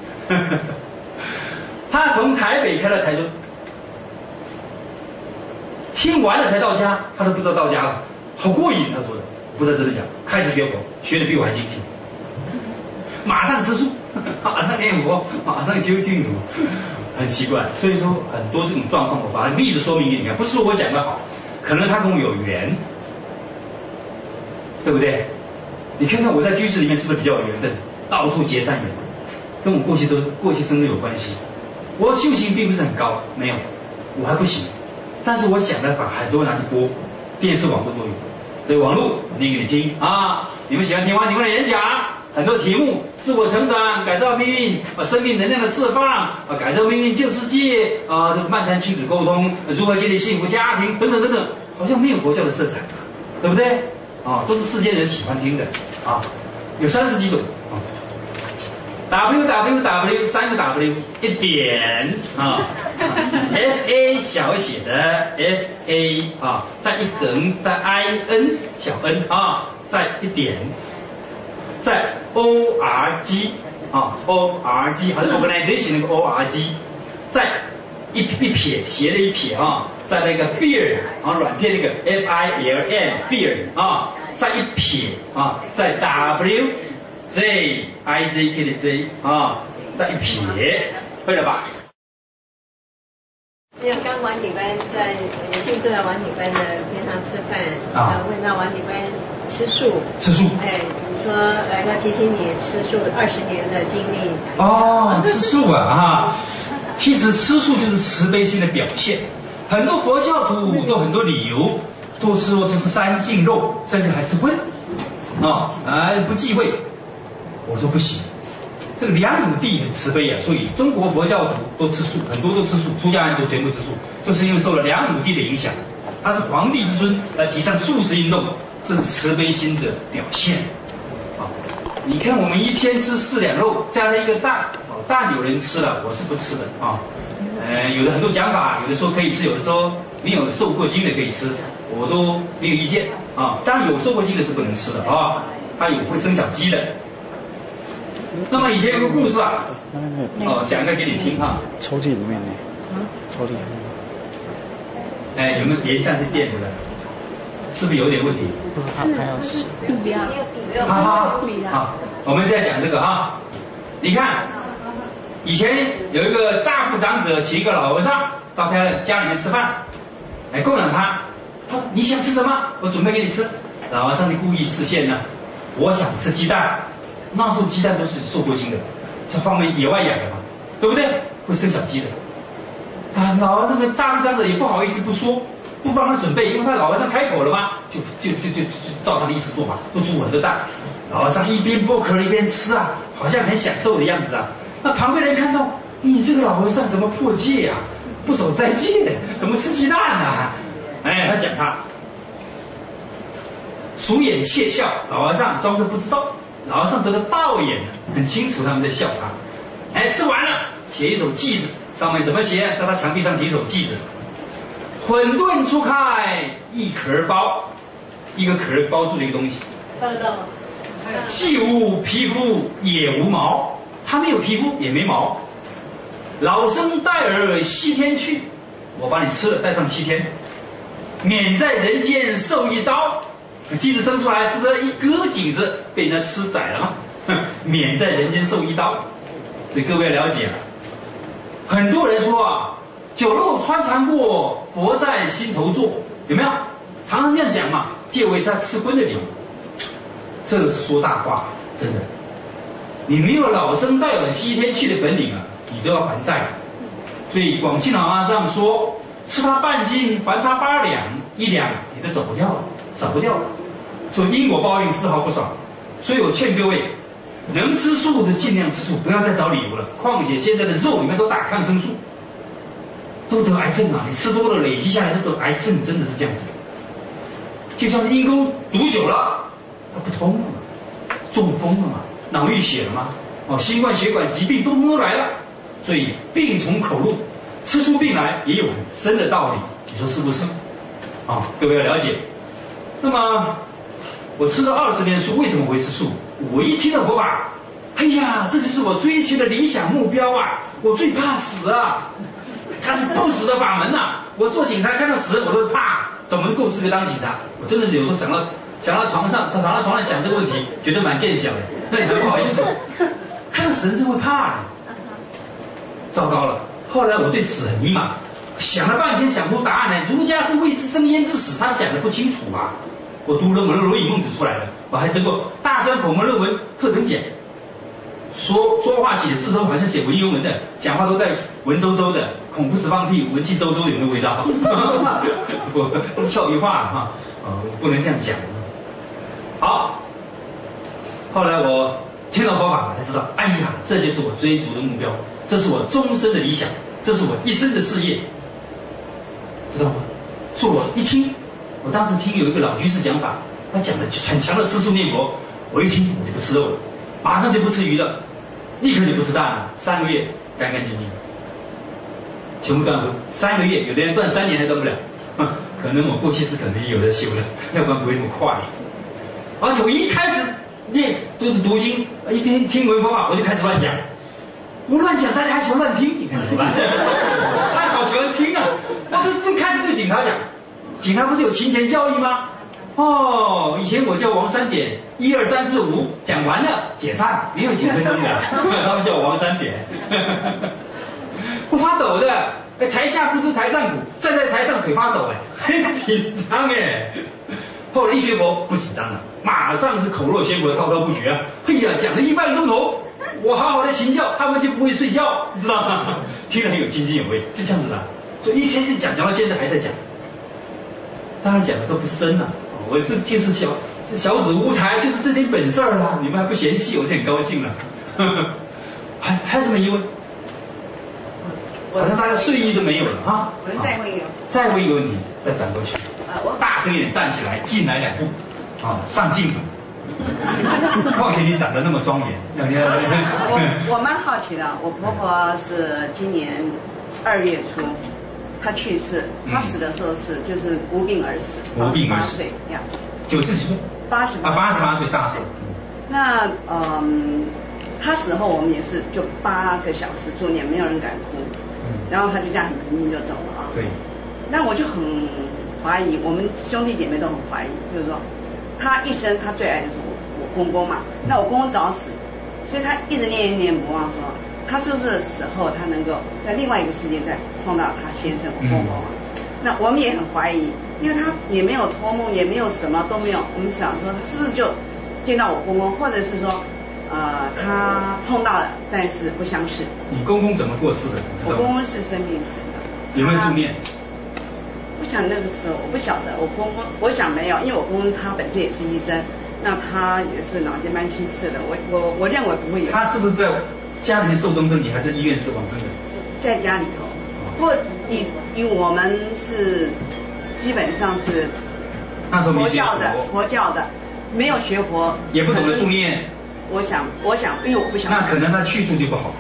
他从台北开到台中。听完了才到家，他都不知道到家了，好过瘾。他说的，不知道真的假的。开始学佛，学的比我还精进，马上吃素，马上念佛，马上修净土，很奇怪。所以说很多这种状况，我把例子说明给你看，不是说我讲的好，可能他跟我有缘，对不对？你看看我在居士里面是不是比较有缘分，到处结善缘，跟我过去都过去生都有关系。我修行并不是很高，没有，我还不行。但是我讲的法很多人拿去播，电视网络都有，所以网络念给你听啊。你们喜欢听王警官的演讲，很多题目：自我成长、改造命运、啊生命能量的释放、啊改造命运救世界啊这个漫谈亲子沟通、如何建立幸福家庭等等等等，好像没有佛教的色彩，对不对？ 啊，都是世间人喜欢听的啊，有三十几种啊。W W W 三个 W 一点啊 ，F A 小写的 F A 啊，再一横，再 I N 小 n 啊，再一点，再 O R G 啊 O R G 还是 organization 那个 O R G， 再一一撇斜的一撇啊，在那个 beer 啊软片那个 F I L M beer 啊，再一撇啊，在 W J I J K 的 J 啊，再一撇，会了吧？ 因为刚王警官在女性治疗王警官的平常吃饭，啊，问到王警官吃素， 吃素， 哎，你说呃要提醒你吃素二十年的经历。 哦，吃素啊啊，其实吃素就是慈悲心的表现。很多佛教徒都很多理由，多吃肉就是三净肉，甚至还吃荤，啊，哎不忌讳。我说不行，这个梁武帝很慈悲啊，所以中国佛教徒都吃素，很多都吃素，出家人都全部吃素，就是因为受了梁武帝的影响，他是皇帝之尊来提倡素食运动，这是慈悲心的表现。啊，你看我们一天吃四两肉，加了一个蛋，哦，蛋有人吃了，我是不吃的啊。呃，有的很多讲法，有的说可以吃，有的说没有受过精的可以吃，我都没有意见啊。当然有受过精的是不能吃的啊，它有会生小鸡的。那么以前有个故事啊，哦，讲一个给你听哈。 抽屉里面呢？抽屉里面。 哎，有没有叠上去垫着的？是不是有点问题？ 不是，他他要洗。 不要， 啊，好，我们再讲这个啊。你看，以前有一个大富长者请一个老和尚到他家里面吃饭，来供养他。他说你想吃什么？我准备给你吃。老和尚就故意示现呢，我想吃鸡蛋。那时候鸡蛋都是受过精的，像放在野外养的嘛，对不对？会生小鸡的。啊，老和尚那个大富长者也不好意思不说，不帮他准备，因为他老和尚开口了嘛，就就就就就照他的意思做嘛，都煮很多蛋。老和尚一边剥壳一边吃啊，好像很享受的样子啊。那旁边人看到，你这个老和尚怎么破戒啊？不守斋戒，怎么吃鸡蛋啊？哎，他讲他鼠眼窃笑，老和尚装着不知道。老和尚得了道眼，很清楚他们在笑他。哎，吃完了，写一首偈子，上面怎么写？在他墙壁上写一首偈子：混沌初开，一壳包，一个壳包住了一个东西。既无皮肤也无毛，他没有皮肤也没毛。老生带尔西天去，我把你吃了，带上西天，免在人间受一刀。鸡子生出来是不是一割颈子被人家吃宰了嘛？免在人间受一刀。所以各位要了解，很多人说啊，酒肉穿肠过，佛在心头坐，有没有？常常这样讲嘛，借为他吃荤的理由。这个是说大话，真的。你没有老生带尔西天去的本领啊，你都要还债。所以广钦老和尚说，吃他半斤，还他八两，一两你都走不掉了。少不掉了，所以因果报应丝毫不爽。所以我劝各位，能吃素就尽量吃素，不要再找理由了。况且现在的肉里面都打抗生素，都得癌症啊！你吃多了累积下来都得癌症，真的是这样子。就像是阴沟堵久了，它不通了嘛，中风了嘛，脑溢血了嘛，哦，新冠血管疾病都都来了。所以病从口入，吃出病来也有很深的道理，你说是不是？啊、哦，各位要了解。那么我吃了二十年素，为什么我会吃素？我一听到佛法，哎呀，这就是我追求的理想目标啊！我最怕死啊，它是不死的法门呐、啊！我做警察看到死人我都怕，怎么够资格当警察？我真的是有时候想到想到床上，躺到床上想这个问题，觉得蛮见小的，那你还不好意思，看到死人就会怕的。糟糕了，后来我对死很迷茫。想了半天想出答案来，儒家是未知生焉之死，他讲的不清楚啊。我读论文《论语孟子》出来的，我还得过大专孔门论文特等奖。说说话写字都好像写文言文的，讲话都带文绉绉的，孔夫子放屁，文气周周，有没有味道？我俏皮话哈，呃，不能这样讲。好，后来我听到佛法，我才知道，哎呀，这就是我追逐的目标，这是我终身的理想，这是我一生的事业。知道吗？所以我一听，我当时听有一个老居士讲法， 他讲的很强的吃素念佛，我一听我就不吃肉了，马上就不吃鱼了，立刻就不吃蛋了，三个月干干净净，全部断荤，三个月，有的人断三年还断不了，可能我过去是可能有的修了，要不然不会那么快。而且我一开始念都是读经，一听听闻佛法，我就开始乱讲，我乱讲，大家还喜欢乱听，你看怎么办？他好喜欢听啊！我就就开始对警察讲，警察不是有勤前教育吗？哦，以前我叫王三点，一二三四五，讲完了解散，没有几分钟的，他们叫我王三点，不发抖的，哎，台下不知台上鼓，站在台上腿发抖，哎，很紧张哎。后来一学佛不紧张了，马上是口若悬河，滔滔不绝啊！哎呀，讲了一半钟头，我好好的行教，他们就不会睡觉，你知道吗？听了很有津津有味，就这样子的，所以一天就讲，讲到现在还在讲。当然讲的都不深了，我这就是小小子无才，就是这点本事儿啦，你们还不嫌弃，我就很高兴了。还还有什么疑问？好像大家睡意都没有了啊！ 我能再问一个？ 再问一个问题，再转过去。 啊，我大声一点，站起来，进来两步，啊，上镜了。况且你长得那么庄严， 我我蛮好奇的，我婆婆是今年二月初，她去世，她死的时候是就是无病而死， 无病而死， 八岁呀， 九十几岁， 八十八， 啊，八十八岁大寿。 那嗯，她死后我们也是就八个小时助念，没有人敢哭，然后她就这样很平静就走了啊。 对。 那我就很怀疑，我们兄弟姐妹都很怀疑，就是说，他一生他最爱的是我我公公嘛，那我公公早死，所以他一直念念不忘说，他是不是死后他能够在另外一个世界再碰到他先生我公公啊？嗯、那我们也很怀疑，因为他也没有托梦，也没有什么都没有，我们想说他是不是就见到我公公，或者是说呃他碰到了，但是不相识。 你公公怎么过世的？ 我公公是生病死的。 有没有助念？ 我想那个时候我不晓得，我公公我想没有，因为我公公他本身也是医生，那他也是脑筋斑去世的，我我我认为不会有。 他是不是在家里面寿终正寝，还是医院是往生的？ 在家里头，或以以我们是基本上是佛教的佛教的，没有学佛， 也不懂得助念。 我想我想，因为我不晓得。 那可能他去处就不好。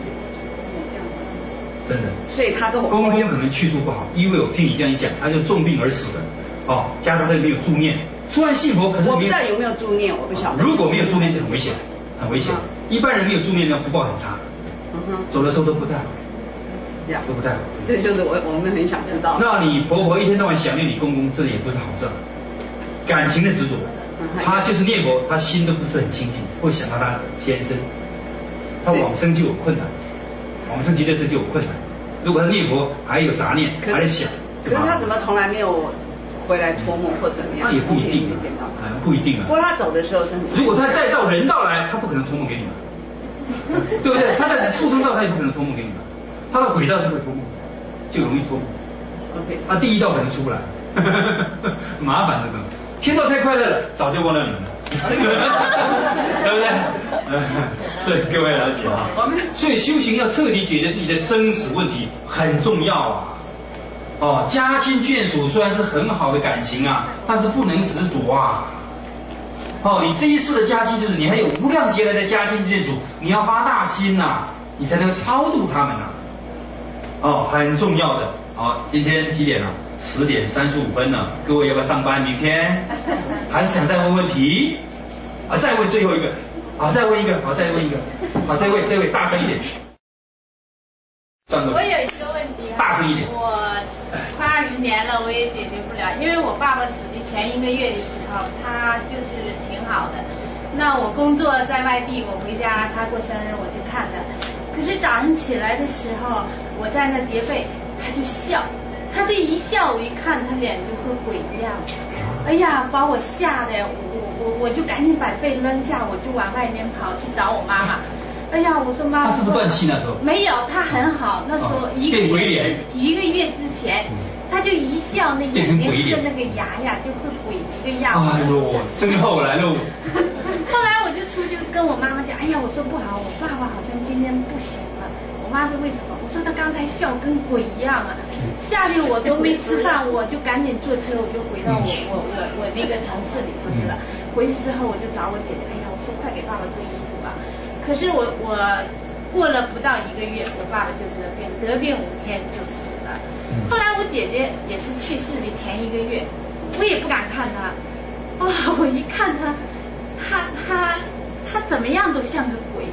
真的， 所以他跟我公公有可能去处不好，因为我听你这样一讲，他就重病而死的，哦，加上他没有助念，虽然信佛，可是我不知道有没有助念，我不晓得。 如果没有助念就很危险，很危险。嗯、一般人没有助念的福报很差，嗯哼，走的时候都不太好， 呀， 都不太好。 这就是我我们很想知道。 那你婆婆一天到晚想念你公公，这也不是好事，感情的执着，他就是念佛，他心都不是很清净，会想到他先生，他往生就有困难。往生极乐世就有困难，如果他念佛还有杂念，还在想， 可是他怎么从来没有回来托梦或怎么样？ 那也不一定啊，不一定啊。 不过他走的时候是很…… 如果他再到人道来，他不可能托梦给你们，对不对？他在畜生道他也不可能托梦给你们，他到鬼道就会托梦，就容易托梦。 OK， 他第一道可能出不来，麻烦这个。天道太快乐了，早就忘了你们了，对不对？所以各位了解啊，所以修行要彻底解决自己的生死问题很重要啊。哦，家亲眷属虽然是很好的感情啊，但是不能执着啊。哦，你这一世的家亲就是你还有无量劫来的家亲眷属，你要发大心呐、啊，你才能超度他们呐、啊。哦，很重要的。好，今天几点了？十点三十五分了。各位要不要上班？明天还是想再问问题？啊，再问最后一个。好，再问一个。好，再问一个。好，这位这位大声一点。 我有一个问题、啊， 大声一点。 我快二十年了，我也解决不了，因为我爸爸死的前一个月的时候，他就是挺好的。那我工作在外地，我回家，他过生日我去看他。可是早上起来的时候，我在那叠被，他就笑，他这一笑，我一看他脸就和鬼一样，哎呀，把我吓得，我我我就赶紧把被扔下，我就往外面跑去找我妈妈。哎呀，我说妈妈， 他是不是断气那时候？ 没有，他很好，那时候一个月一个月之前。他就一笑，那眼睛和那个牙呀，就和鬼一个样。 哎呦，真后来喽。 后来我就出去跟我妈妈讲，哎呀，我说不好，我爸爸好像今天不行了。我妈说为什么？我说他刚才笑跟鬼一样啊，下面我都没吃饭，我就赶紧坐车，我就回到我我我我那个城市里头去了。回去之后我就找我姐姐，哎呀，我说快给爸爸脱衣服吧。可是我我过了不到一个月，我爸爸就得病，得病五天就死了。后来我姐姐也是去世的前一个月，我也不敢看她。哇，我一看她，她她她怎么样都像个鬼。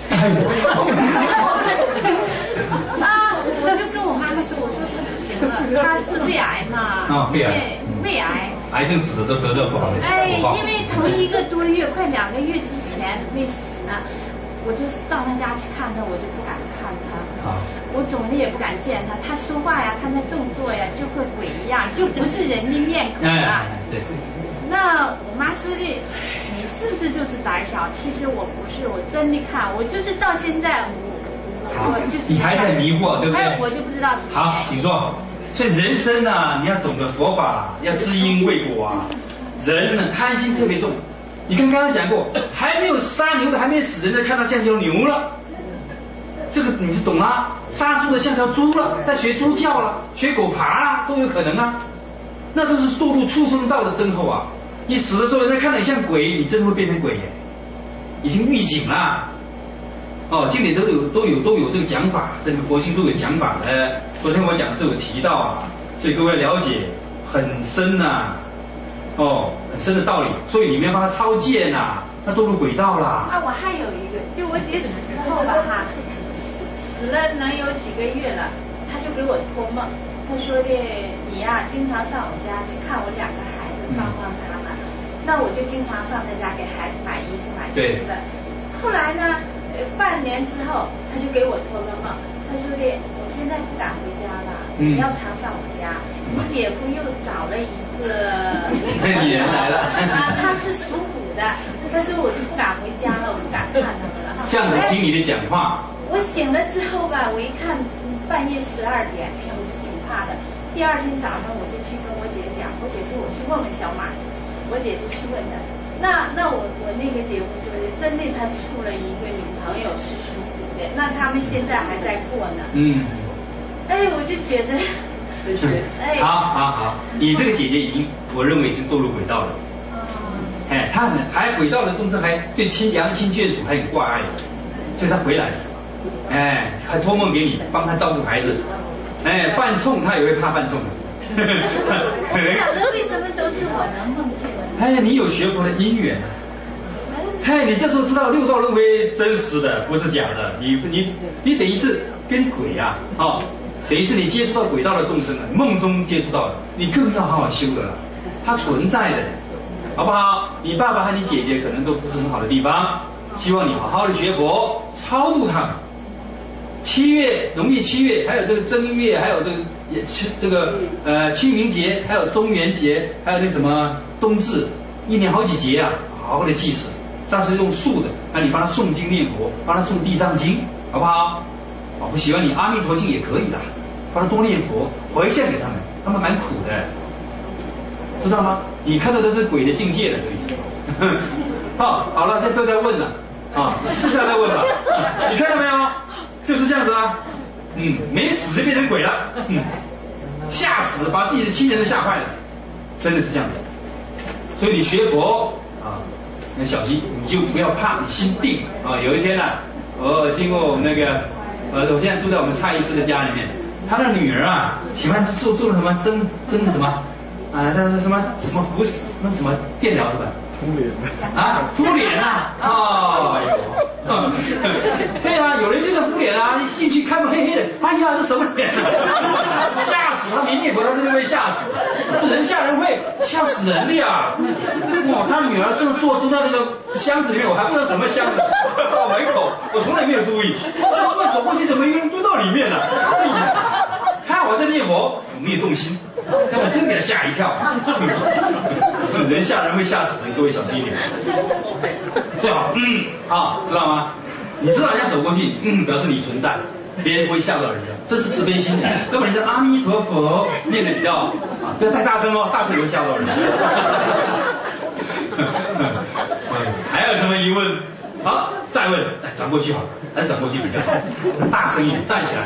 啊！我就跟我妈妈说，我说她不行了，她是胃癌嘛， 啊，胃癌， 胃癌， 癌症死的都得了不好的。 哎，因为头一个多月，快两个月之前没死呢，我就到他家去看他，我就不敢看他，啊，我总是也不敢见他，他说话呀，他那动作呀，就和鬼一样，就不是人的面孔了。 对。 那我妈说的，你是不是就是胆小？其实我不是，我真的看，我就是到现在我我就是。 你还在迷惑，对不对？ 哎，我就不知道。 好，请坐。所以人生啊，你要懂得佛法，要知因为果啊。人呢贪心特别重。你看刚刚讲过，还没有杀牛的还没死人的看到像条牛了，这个你是懂啊？杀猪的像条猪了，在学猪叫了，学狗爬啊，都有可能啊。那都是堕入畜生道的征候啊！你死的时候，人家看到你像鬼，你真的会变成鬼耶，已经预警了。哦，经典都有都有都有这个讲法，这个佛经都有讲法的。昨天我讲的时候有提到啊，所以各位了解很深呐、啊，哦，很深的道理。所以你们要帮他超荐呐、啊，他堕入鬼道啦。 啊，我还有一个，就我姐死之后吧，哈，死了能有几个月了，他就给我托梦。他说的，你呀、啊，经常上我家去看我两个孩子，帮帮他们。那我就经常上他家给孩子买衣服、买吃的。后来呢，呃，半年之后，他就给我托个梦，他说的，我现在不敢回家了，嗯、你要常上我家。你姐夫又找了一个女人来了， 啊，他是属虎的，他说我就不敢回家了，我不敢看他们了。 这样子听你的讲话。 我醒了之后吧，我一看半夜十二点，哎呀，我就挺怕的。第二天早上我就去跟我姐讲，我姐说我去问问小马，我姐就去问他。那那我我那个姐夫说的，真的他处了一个女朋友是属虎的，那他们现在还在过呢。嗯。哎，我就觉得， 哎，好好好，你这个姐姐已经，我认为是堕入轨道了。哦。哎，她很还轨道的众生还对亲娘亲眷属还有挂碍的，所以她回来了。哎，还托梦给你，帮他照顾孩子。哎，扮冲他也会怕扮冲的。 我晓得为什么都是我能梦见。 哎，你有学佛的因缘。哎，你这时候知道六道轮回真实的，不是假的。你你你等于是跟鬼啊，哦，等于是你接触到轨道的众生了，梦中接触到的，你更要好好修的了。它存在的，好不好？你爸爸和你姐姐可能都不是很好的地方，希望你好好的学佛，超度他们。七月农历七月，还有这个正月，还有这个也这个呃清明节，还有中元节，还有那什么冬至，一年好几节啊，好好的祭祀。但是用素的，那你帮他诵经念佛，帮他诵地藏经，好不好？哦，不喜欢你阿弥陀经也可以的，帮他多念佛，回向给他们，他们蛮苦的，知道吗？你看到的是鬼的境界了，所以。好，好了，这都在问了啊，私下再问吧。你看到没有？就是这样子啊，嗯，没死就变成鬼了，嗯，吓死，把自己的亲人都吓坏了，真的是这样的。所以你学佛啊，那小心，你就不要怕，你心定啊。有一天呢、啊，我经过我们那个，呃，我现在住在我们蔡医师的家里面，他的女儿啊，喜欢做做什么针针什么啊，那是什么什么不是那什么电疗是吧？ 敷脸啊，敷脸啊，哦哟，对啊，有人就是敷脸啊，一进去看到黑黑的，哎呀，这什么脸啊？吓死他！没念佛，他真的会吓死，这人吓人会吓死人的呀！哇，他女儿正坐蹲在那个箱子里面，我还不知道什么箱子，到门口，我从来没有注意，他们走过去怎么一个人蹲到里面了？哎呀，看我在念佛，我没有动心，但我真给他吓一跳。所以人吓人会吓死人，各位小心一点。最好，嗯，啊，知道吗？你知道人家走过去，嗯，表示你存在，别人不会吓到人家，这是慈悲心的。根本是阿弥陀佛念的比较啊，不要太大声哦，大声会吓到人。还有什么疑问？ 好，再问，来转过去好，来转过去比较好，大声一点，站起来。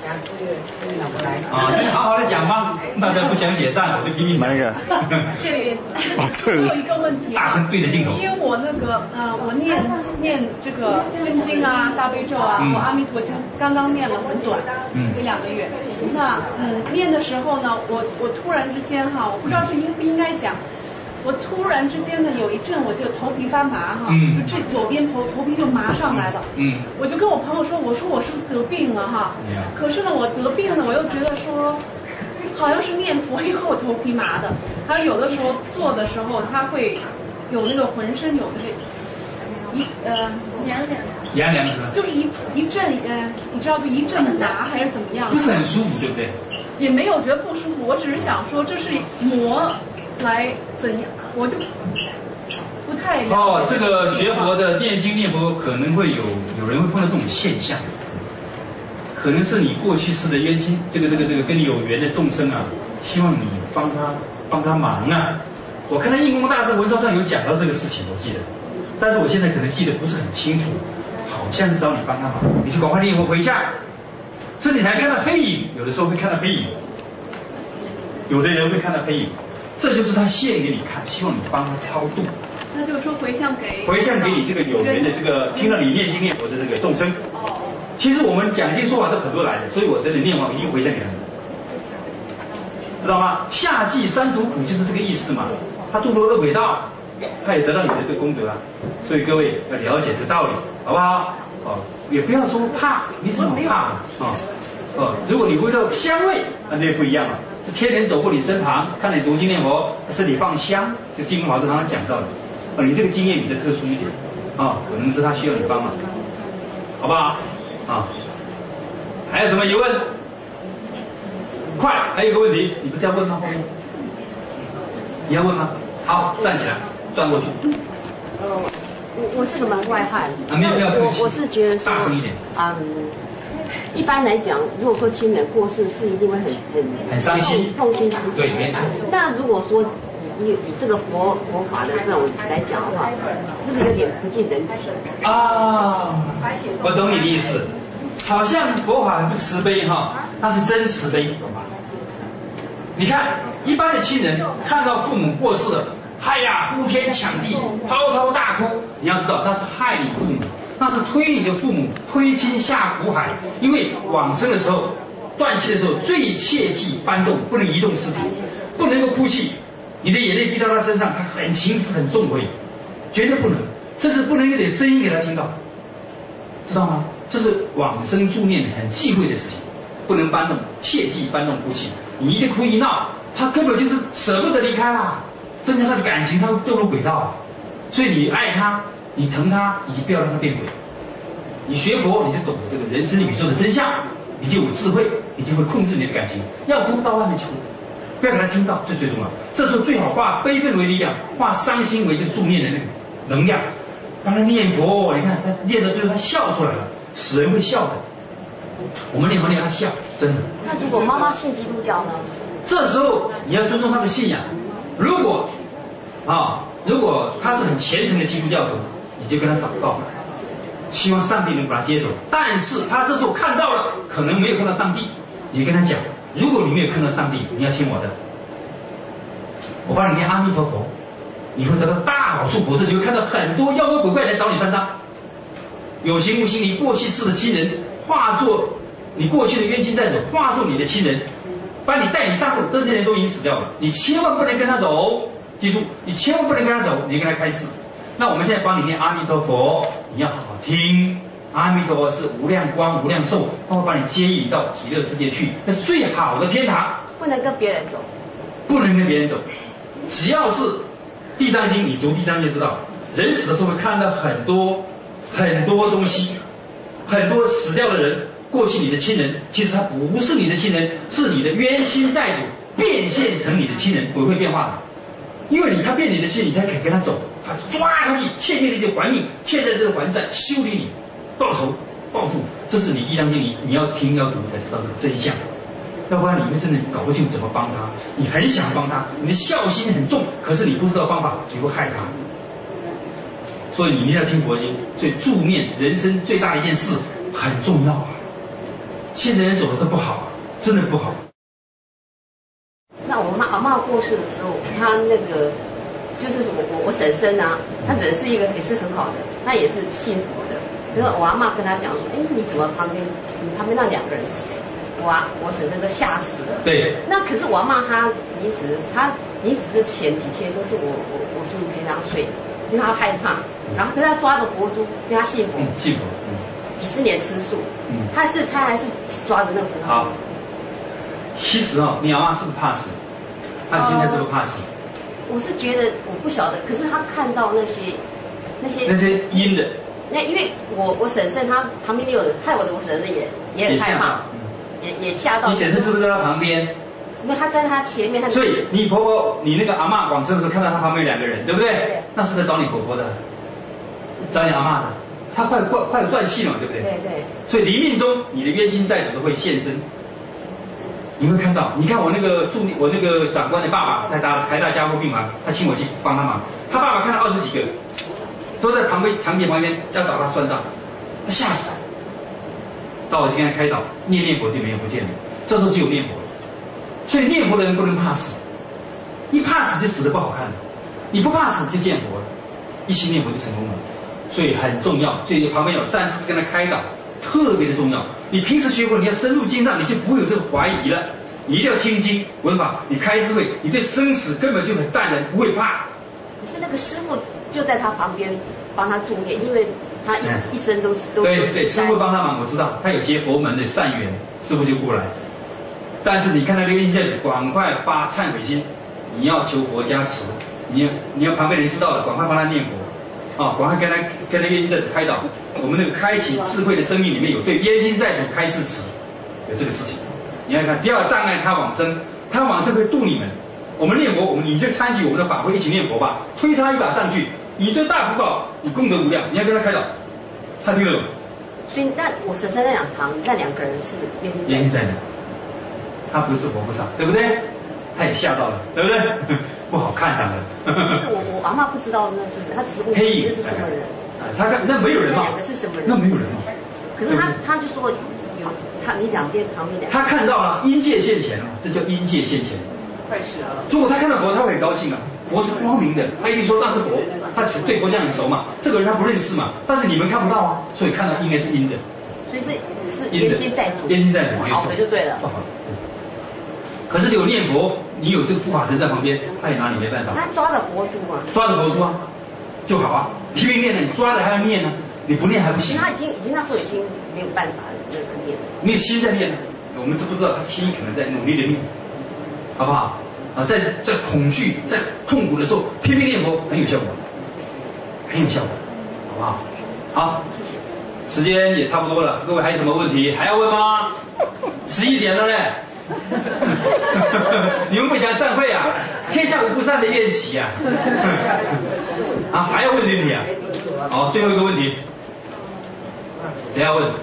啊，先好好的讲吧，大家不想解散，我就拼命那个。 这里我有一个问题， 大声对着镜头。 因为我那个呃，我念念这个心经啊、大悲咒啊， 嗯、 我阿弥陀经刚刚念了很短，嗯，这两个月。那嗯，念的时候呢，我我突然之间哈，我不知道这应不应该讲。我突然之间呢，有一阵我就头皮发麻哈，嗯、就这左边头头皮就麻上来了。嗯，我就跟我朋友说，我说我是不是得病了哈？嗯、可是呢，我得病了，我又觉得说，好像是念佛以后头皮麻的。还有有的时候做的时候，他会有那个浑身有那个一呃凉凉的， 凉凉的， 就是一一阵呃，你知道就一阵麻还是怎么样？ 不是很舒服，对不对？ 也没有觉得不舒服，我只是想说这是魔。来怎样？我就不太了解。 哦，这个学佛的念经念佛可能会有有人会碰到这种现象，可能是你过去世的冤亲，这个这个这个跟你有缘的众生啊，希望你帮他帮他忙啊。我看到印光大师文章上有讲到这个事情，我记得，但是我现在可能记得不是很清楚，好像是找你帮他忙，你去赶快念佛回向，所以你还看到黑影，有的时候会看到黑影，有的人会看到黑影。这就是他现给你看，希望你帮他超度。 那就是说回向给回向给你这个有缘的这个听了你念经念佛的这个众生。哦。其实我们讲经说法都很多来的，所以我这里念完一定回向给他们，知道吗？下济三途苦就是这个意思嘛。他渡过恶鬼道，他也得到你的这个功德啊。所以各位要了解这个道理，好不好？哦，也不要说怕，没什么好怕的啊。哦，如果你闻到香味，那这不一样了。是天人走过你身旁，看你读经念佛，身体放香，这金华是常常讲到的。啊，你这个经验比较特殊一点，啊，可能是他需要你帮忙，好不好？啊，还有什么疑问？快，还有个问题，你不是要问吗？后面你要问吗？好，站起来，转过去。 呃，我我是个门外汉。 啊，没有没有， 我我是觉得说， 大声一点。 嗯。一般来讲，如果说亲人过世，是一定会很很很伤心、 痛心失对，没错。 那如果说以以这个佛佛法的这种来讲的话，是不是有点不近人情啊？我懂你的意思，好像佛法很不慈悲哈，那是真慈悲，懂吧？你看，一般的亲人看到父母过世了，哎呀，呼天抢地，嚎啕大哭。你要知道，那是害你父母。那是推你的父母推亲下苦海，因为往生的时候、断气的时候，最切忌搬动，不能移动尸体，不能够哭泣，你的眼泪滴到他身上，他很情思很重悔，绝对不能，甚至不能有点声音给他听到，知道吗？这是往生助念很忌讳的事情，不能搬动，切忌搬动哭泣，你一哭一闹，他根本就是舍不得离开啦，增加他的感情，他会堕入轨道，所以你爱他。你疼他，你就不要让他变鬼。你学佛，你就懂这个人生宇宙的真相，你就有智慧，你就会控制你的感情。要哭到外面去哭，不要给他听到，这最重要。这时候最好化悲愤为力量，化伤心为这个助念的那个能量。帮他念佛，你看他念到最后他笑出来了，死人会笑的。我们念佛念他笑，真的。 那如果妈妈信基督教呢？ 这时候你要尊重他的信仰。如果啊，如果他是很虔诚的基督教徒，你就跟他祷告，希望上帝能把他接走。但是他这时候看到了，可能没有看到上帝，你跟他讲，如果你没有看到上帝，你要听我的，我帮你念阿弥陀佛，你会得到大好处。否则你会看到很多妖魔鬼怪来找你算账，有形无形，你过去世的亲人化作你过去的冤亲债主，化作你的亲人，把你带你上路，这些人都已经死掉了，你千万不能跟他走，记住，你千万不能跟他走，你跟他开示。那我们现在帮你念阿弥陀佛，你要好好听。阿弥陀佛是无量光无量寿，他会把你接引到极乐世界去，那是最好的天堂。 不能跟别人走， 不能跟别人走。只要是地藏经，你读地藏经就知道，人死的时候会看到很多很多东西，很多死掉的人，过去你的亲人，其实他不是你的亲人，是你的冤亲债主变现成你的亲人，鬼会变化的。因为你他变你的亲，你才肯跟他走，他抓他去欠业力就还你，欠在这个还债，修理你，报仇报复，这是你地藏经你你要听要读才知道这个真相，要不然你会真的搞不清楚怎么帮他，你很想帮他，你的孝心很重，可是你不知道方法，你会害他。 所以你一定要听佛经。所以助念人生最大的一件事很重要啊。现在人走的都不好啊，真的不好。 那我妈阿嬷过世的时候，她那个就是我我我婶婶啊，她人是一个也是很好的，她也是信佛的。可是我阿嬷跟她讲说，哎，你怎么旁边你旁边那两个人是谁？我啊我婶婶都吓死了。 对。 那可是我阿嬷她离死，她离死的前几天都是我我我叔叔陪她睡，因为她害怕，然后跟她抓着佛珠，因为她信佛， 嗯，信佛，嗯， 几十年吃素， 嗯， 她是她还是抓着那个佛珠。 好。其实啊，你阿嬷是不是怕死？她现在是不是怕死？ 我是觉得我不晓得，可是她看到那些那些那些阴的， 那因为我我婶婶她旁边有人，害我的我婶婶也也很害怕，也也吓到。 你婶婶是不是在她旁边？ 因为她在她前面， 所以你婆婆你那个阿嬷往生的时候看到她旁边有两个人，对不对？ 对。 那是在找你婆婆的，找你阿嬷的，她快快快断气了，对不对？ 对对。 所以临命中你的冤亲债主都会现身。你会看到，你看我那个助我那个长官的爸爸在台台大加护病房，他请我去帮他忙。他爸爸看到二十几个，都在旁边墙壁旁边要找他算账，他吓死了。到我去跟他开导，念念佛就没有不见了，这时候只有念佛。所以念佛的人不能怕死，一怕死就死得不好看了，你不怕死就见佛了，一心念佛就成功了。所以很重要，所以旁边有善师跟他开导。特别的重要，你平时学佛，你要深入经藏，你就不会有这个怀疑了。你一定要听经闻法，你开智慧，你对生死根本就很淡然，不会怕。 可是那个师父就在他旁边帮他助念，因为他一、嗯、一生都是都对对，师父帮他忙，我知道他有结佛门的善缘，师父就过来。但是你看到这个冤亲债主，赶快发忏悔心，你要求佛加持，你要你要旁边人知道了，赶快帮他念佛。啊，赶快跟他跟那冤亲债主开导，我们那个开启智慧的生命里面有对冤亲债主开示词，有这个事情。你要看，不要障碍他往生，他往生会度你们。我们念佛，我们你就参与我们的法会，一起念佛吧，推他一把上去，你这大福报，你功德无量，你要跟他开导，他听得懂。 所以那我婶婶那两旁那两个人是冤亲冤亲债主，他不是佛菩萨，对不对？他也吓到了，对不对？不好看长得。 是我我阿嬷不知道那是他只是问黑影那是什么人。 他看那没有人嘛？ 那两个是什么人？ 那没有人嘛？ 可是他他就说有他你两边旁边两。 他看到了阴界现前了，这叫阴界现前。 快死了。 如果他看到佛，他会很高兴啊。佛是光明的，他一定说那是佛，他对佛像很熟嘛。这个人他不认识嘛，但是你们看不到啊，所以看到应该是阴的。 所以是是冤亲债主。 冤亲债主， 好的就对了。 不好的。可是有念佛，你有这个护法神在旁边，他也拿你没办法。 他抓着佛珠啊， 抓着佛珠啊，就好啊。拼命念了，你抓着还要念呢，你不念还不行。 他已经已经那时候已经没有办法那个念了。 没有心在念呢，我们知不知道他心可能在努力的念，好不好？啊，在在恐惧、在痛苦的时候拼命念佛，很有效果，很有效果，好不好？好， 谢谢。 时间也差不多了，各位还有什么问题还要问吗？十一点了嘞。你们不想散会啊？天下无不散的宴席啊！啊，还要问问题啊？好，最后一个问题，谁要问？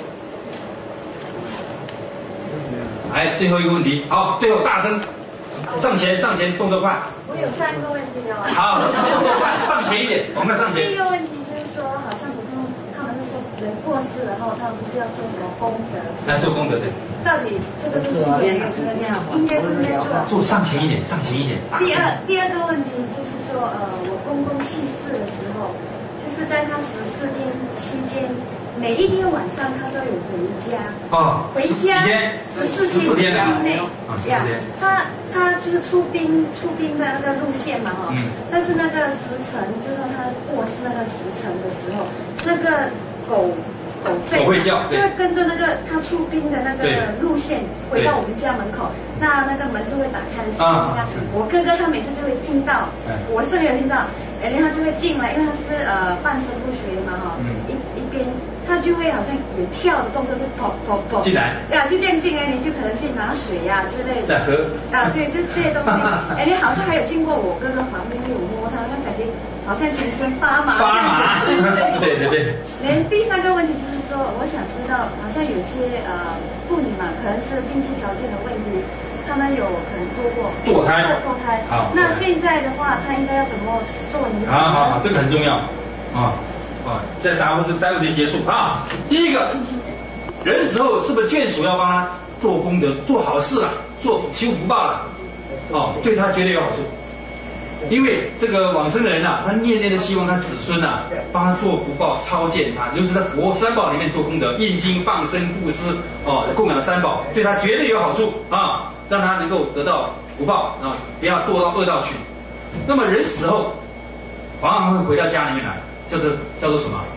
来，最后一个问题，好，最后大声，上前上前，动作快。 我有三个问题哦。 好，动作快，上前一点，我们上前。 第一个问题就是说，好像不是他们是说人过世了后，他们不是要做什么功德？ 来做功德对。 到底这个就是应该应该不应该做？ 做上前一点，上前一点。 第二第二个问题就是说，呃，我公公去世的时候，就是在他十四天期间，每一天晚上他都有回家。 哦。 回家十四天之内。 啊，十四天。 他他就是出兵出兵的那个路线嘛哈。嗯。但是那个时辰，就是他过世那个时辰的时候，那个狗。狗吠， 会叫， 就会跟着那个他出兵的那个路线回到我们家门口，那那个门就会打开的时候，啊、我哥哥他每次就会听到，嗯、我是没有听到，然后他就会进来，因为他是呃半身不遂的嘛哈，嗯、一一边他就会好像有跳的动作，是跑跑跑进来， 啊就这样进来，你就可能去拿水呀、啊、之类的， 在喝， 啊对，就这些东西，哎你好像还有经过我哥哥旁边，因为我摸他，他感觉好像全身发麻， 发麻，对对对对。 连第三个问题就是说，我想知道，好像有些呃妇女嘛，可能是经济条件的问题，他们有可能堕过堕胎， 堕胎。好，那现在的话，他应该要怎么做呢？ 好好好，这个很重要啊。 啊，再答复这三个问题结束啊。第一个，人死后是不是眷属要帮他做功德、做好事了、做修福报了？哦，对他绝对有好处。因为这个往生的人啊，他念念的希望他子孙啊帮他做福报、超荐他，就是在佛三宝里面做功德，印经、放生、布施，哦，供养三宝，对他绝对有好处啊，让他能够得到福报啊，不要堕到恶道去。那么人死后，往往会回到家里面来，叫做叫做什么？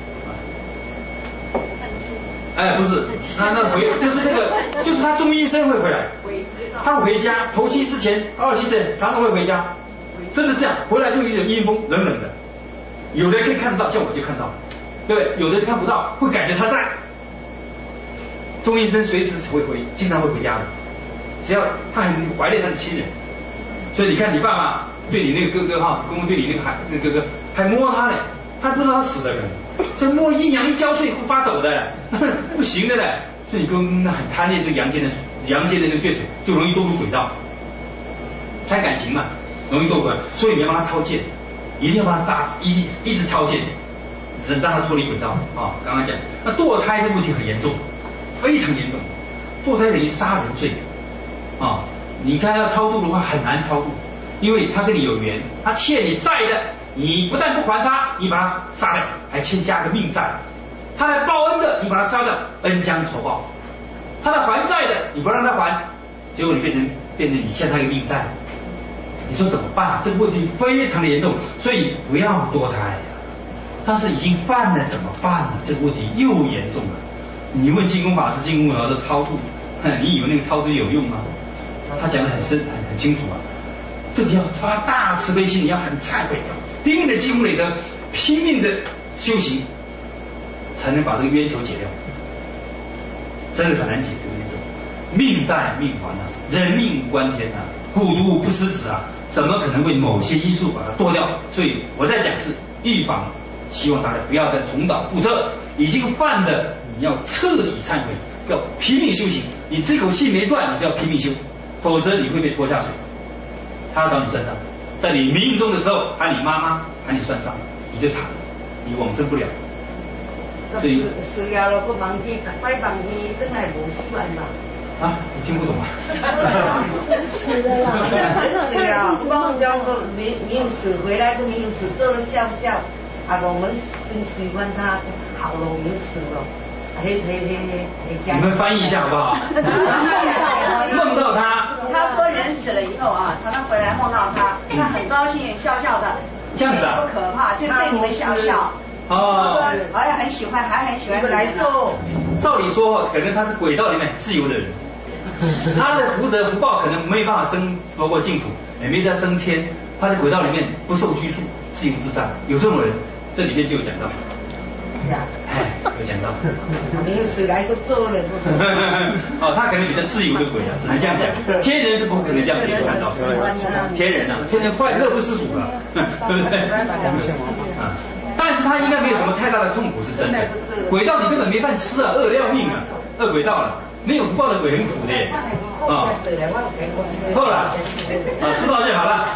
哎，不是，那那回就是那个，就是他中阴身会回来，他会回家，头七之前、二七之前常常会回家。真的这样，回来就有一种阴风，冷冷的。有的人可以看得到，像我就看到，对不对？有的是看不到，会感觉他在。中医生随时会回，经常会回家的，只要他很怀念他的亲人。所以你看，你爸爸对你那个哥哥哈，公公对你那个孩那个哥哥，还摸他嘞，他不知道他死了可能，这摸阴阳一交瘁会发抖的，不行的嘞。所以你公公很贪恋这个阳间的阳间的那个眷属，就容易堕入鬼道，猜感情嘛。容易堕鬼，所以你要帮他超荐，一定要帮他大一一直超荐，让他脱离鬼道啊。刚刚讲，那堕胎这问题很严重，非常严重，堕胎等于杀人罪啊。你看要超度的话很难超度，因为他跟你有缘，他欠你债的，你不但不还他，你把他杀掉，还欠加个命债。他来报恩的，你把他杀掉，恩将仇报。他来还债的，你不让他还，结果你变成变成你欠他一个命债。你说怎么办？这个问题非常的严重，所以不要堕胎。但是已经犯了怎么办呢？这个问题又严重了。你问净空法师、净空老师超度，你以为那个超度有用吗？他讲的很深、很很清楚啊。这个要发大慈悲心，你要很忏悔，拼命的积功累德，拼命的修行，才能把这个冤仇解掉。真的很难解这个冤仇，命在命还啊，人命关天啊。虎毒不食子啊，怎么可能为某些因素把它剁掉？所以我在讲是预防，希望大家不要再重蹈覆辙。已经犯的，你要彻底忏悔，要拼命修行。你这口气没断，你就要拼命修，否则你会被拖下水。他找你算账，在你临终的时候喊你妈妈，喊你算账，你就惨了，你往生不了。所以死了了，个忙去，快忙去，等来无希望嘛。 啊，你听不懂啊？ 死的啦，死了，不光讲个没没有死回来，都没有死，做了笑笑，啊，我们更喜欢他，好了，没有死了，嘿嘿嘿嘿。 你们翻译一下好不好？梦到他， 他说人死了以后啊，常常回来梦到他，他很高兴，笑笑的， 这样子啊？ 不可怕，就对你们笑笑。哦，好像很喜欢，还很喜欢来做。 照理说，可能他是轨道里面很自由的人，他的福德福报可能没办法升包括净土，也没在升天，他在轨道里面不受拘束，自由自在。有这种人，这里面就有讲到。哎，有讲到。 没有死来就做了。 哦，他可能比较自由的鬼啊，只能这样讲。天人是不可能这样可以看到。天人啊，天人快乐不思蜀了，对不对？啊。但是他应该没有什么太大的痛苦，是真的。鬼道你根本没饭吃啊，饿得要命啊，饿鬼道了，没有福报的鬼很苦的啊。够了，啊，知道就好了。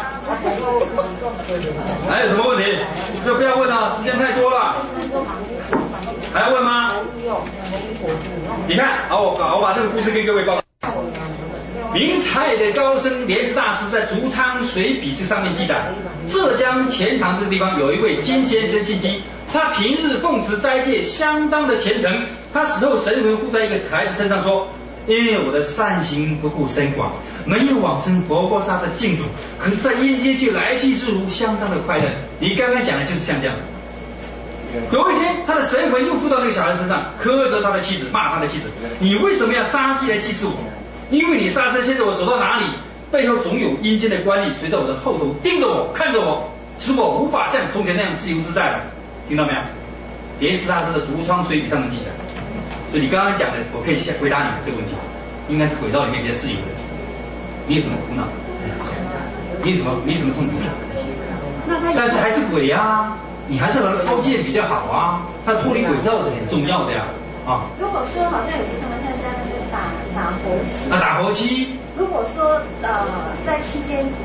还有什么问题？就不要问了，时间太多了。还要问吗？你看，好，我我把这个故事跟各位报告。明朝的高僧莲师大师在《竹仓随笔》这上面记载，浙江钱塘这个地方有一位金先生姓金，他平日奉持斋戒相当的虔诚，他死后神魂附在一个孩子身上说，因为我的善行不顾深广，没有往生佛菩萨的净土，可是在阴间却来去自如，相当的快乐。你刚才讲的就是像这样。有一天，他的神魂又附到那个小孩身上，苛责他的妻子，骂他的妻子，你为什么要杀鸡来祭祀我？因为你杀生，现在我走到哪里，背后总有阴间的官吏随着我的后头盯着我，看着我，使我无法像从前那样自由自在了。听到没有？莲师大师的《竹仓随笔》上的记载。所以你刚刚讲的，我可以先回答你这个问题，应该是轨道里面比较自由的。你有什么苦恼？你有什么？你有什么痛苦？但是还是鬼啊，你还是把它超荐比较好啊，它脱离轨道是很重要的呀。啊， 如果说好像有些同学在那边打打猴七， 啊打猴七。 如果说呃在期间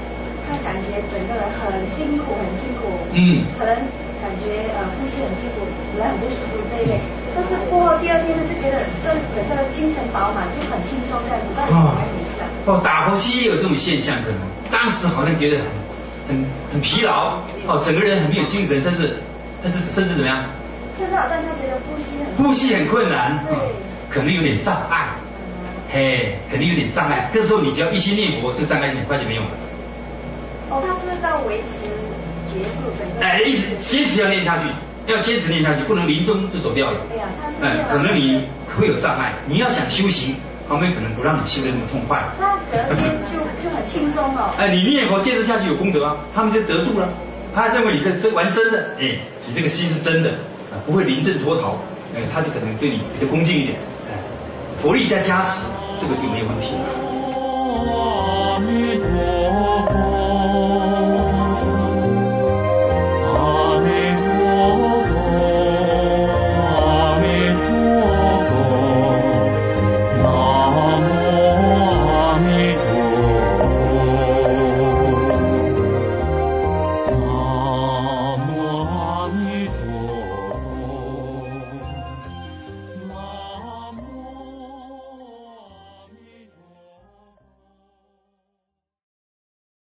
他感觉整个人很辛苦，很辛苦， 嗯， 可能感觉呃呼吸很辛苦，人很不舒服这一类。但是过后第二天呢，就觉得这整个精神饱满，就很轻松这样子，不知道怎么回事啊？ 哦，打呼吸也有这种现象，可能当时好像觉得很很很疲劳，哦，整个人很没有精神，甚至甚至甚至怎么样？ 甚至好像他觉得呼吸很呼吸很困难， 对， 可能有点障碍，嘿，肯定有点障碍。这时候你只要一心念佛，这障碍很快就没有了。 哦，他是到维持结束整个。 哎，一直坚持要念下去，要坚持念下去，不能临终就走掉了。 哎呀，他是。 哎，可能你会有障碍，你要想修行，旁边可能不让你修得那么痛快。 他隔天就就很轻松了。 哎，你念佛坚持下去有功德啊，他们就得度了。他认为你在真玩真的，哎，你这个心是真的，啊，不会临阵脱逃，哎，他就可能对你比较恭敬一点，哎，佛力再加持，这个就没有问题了。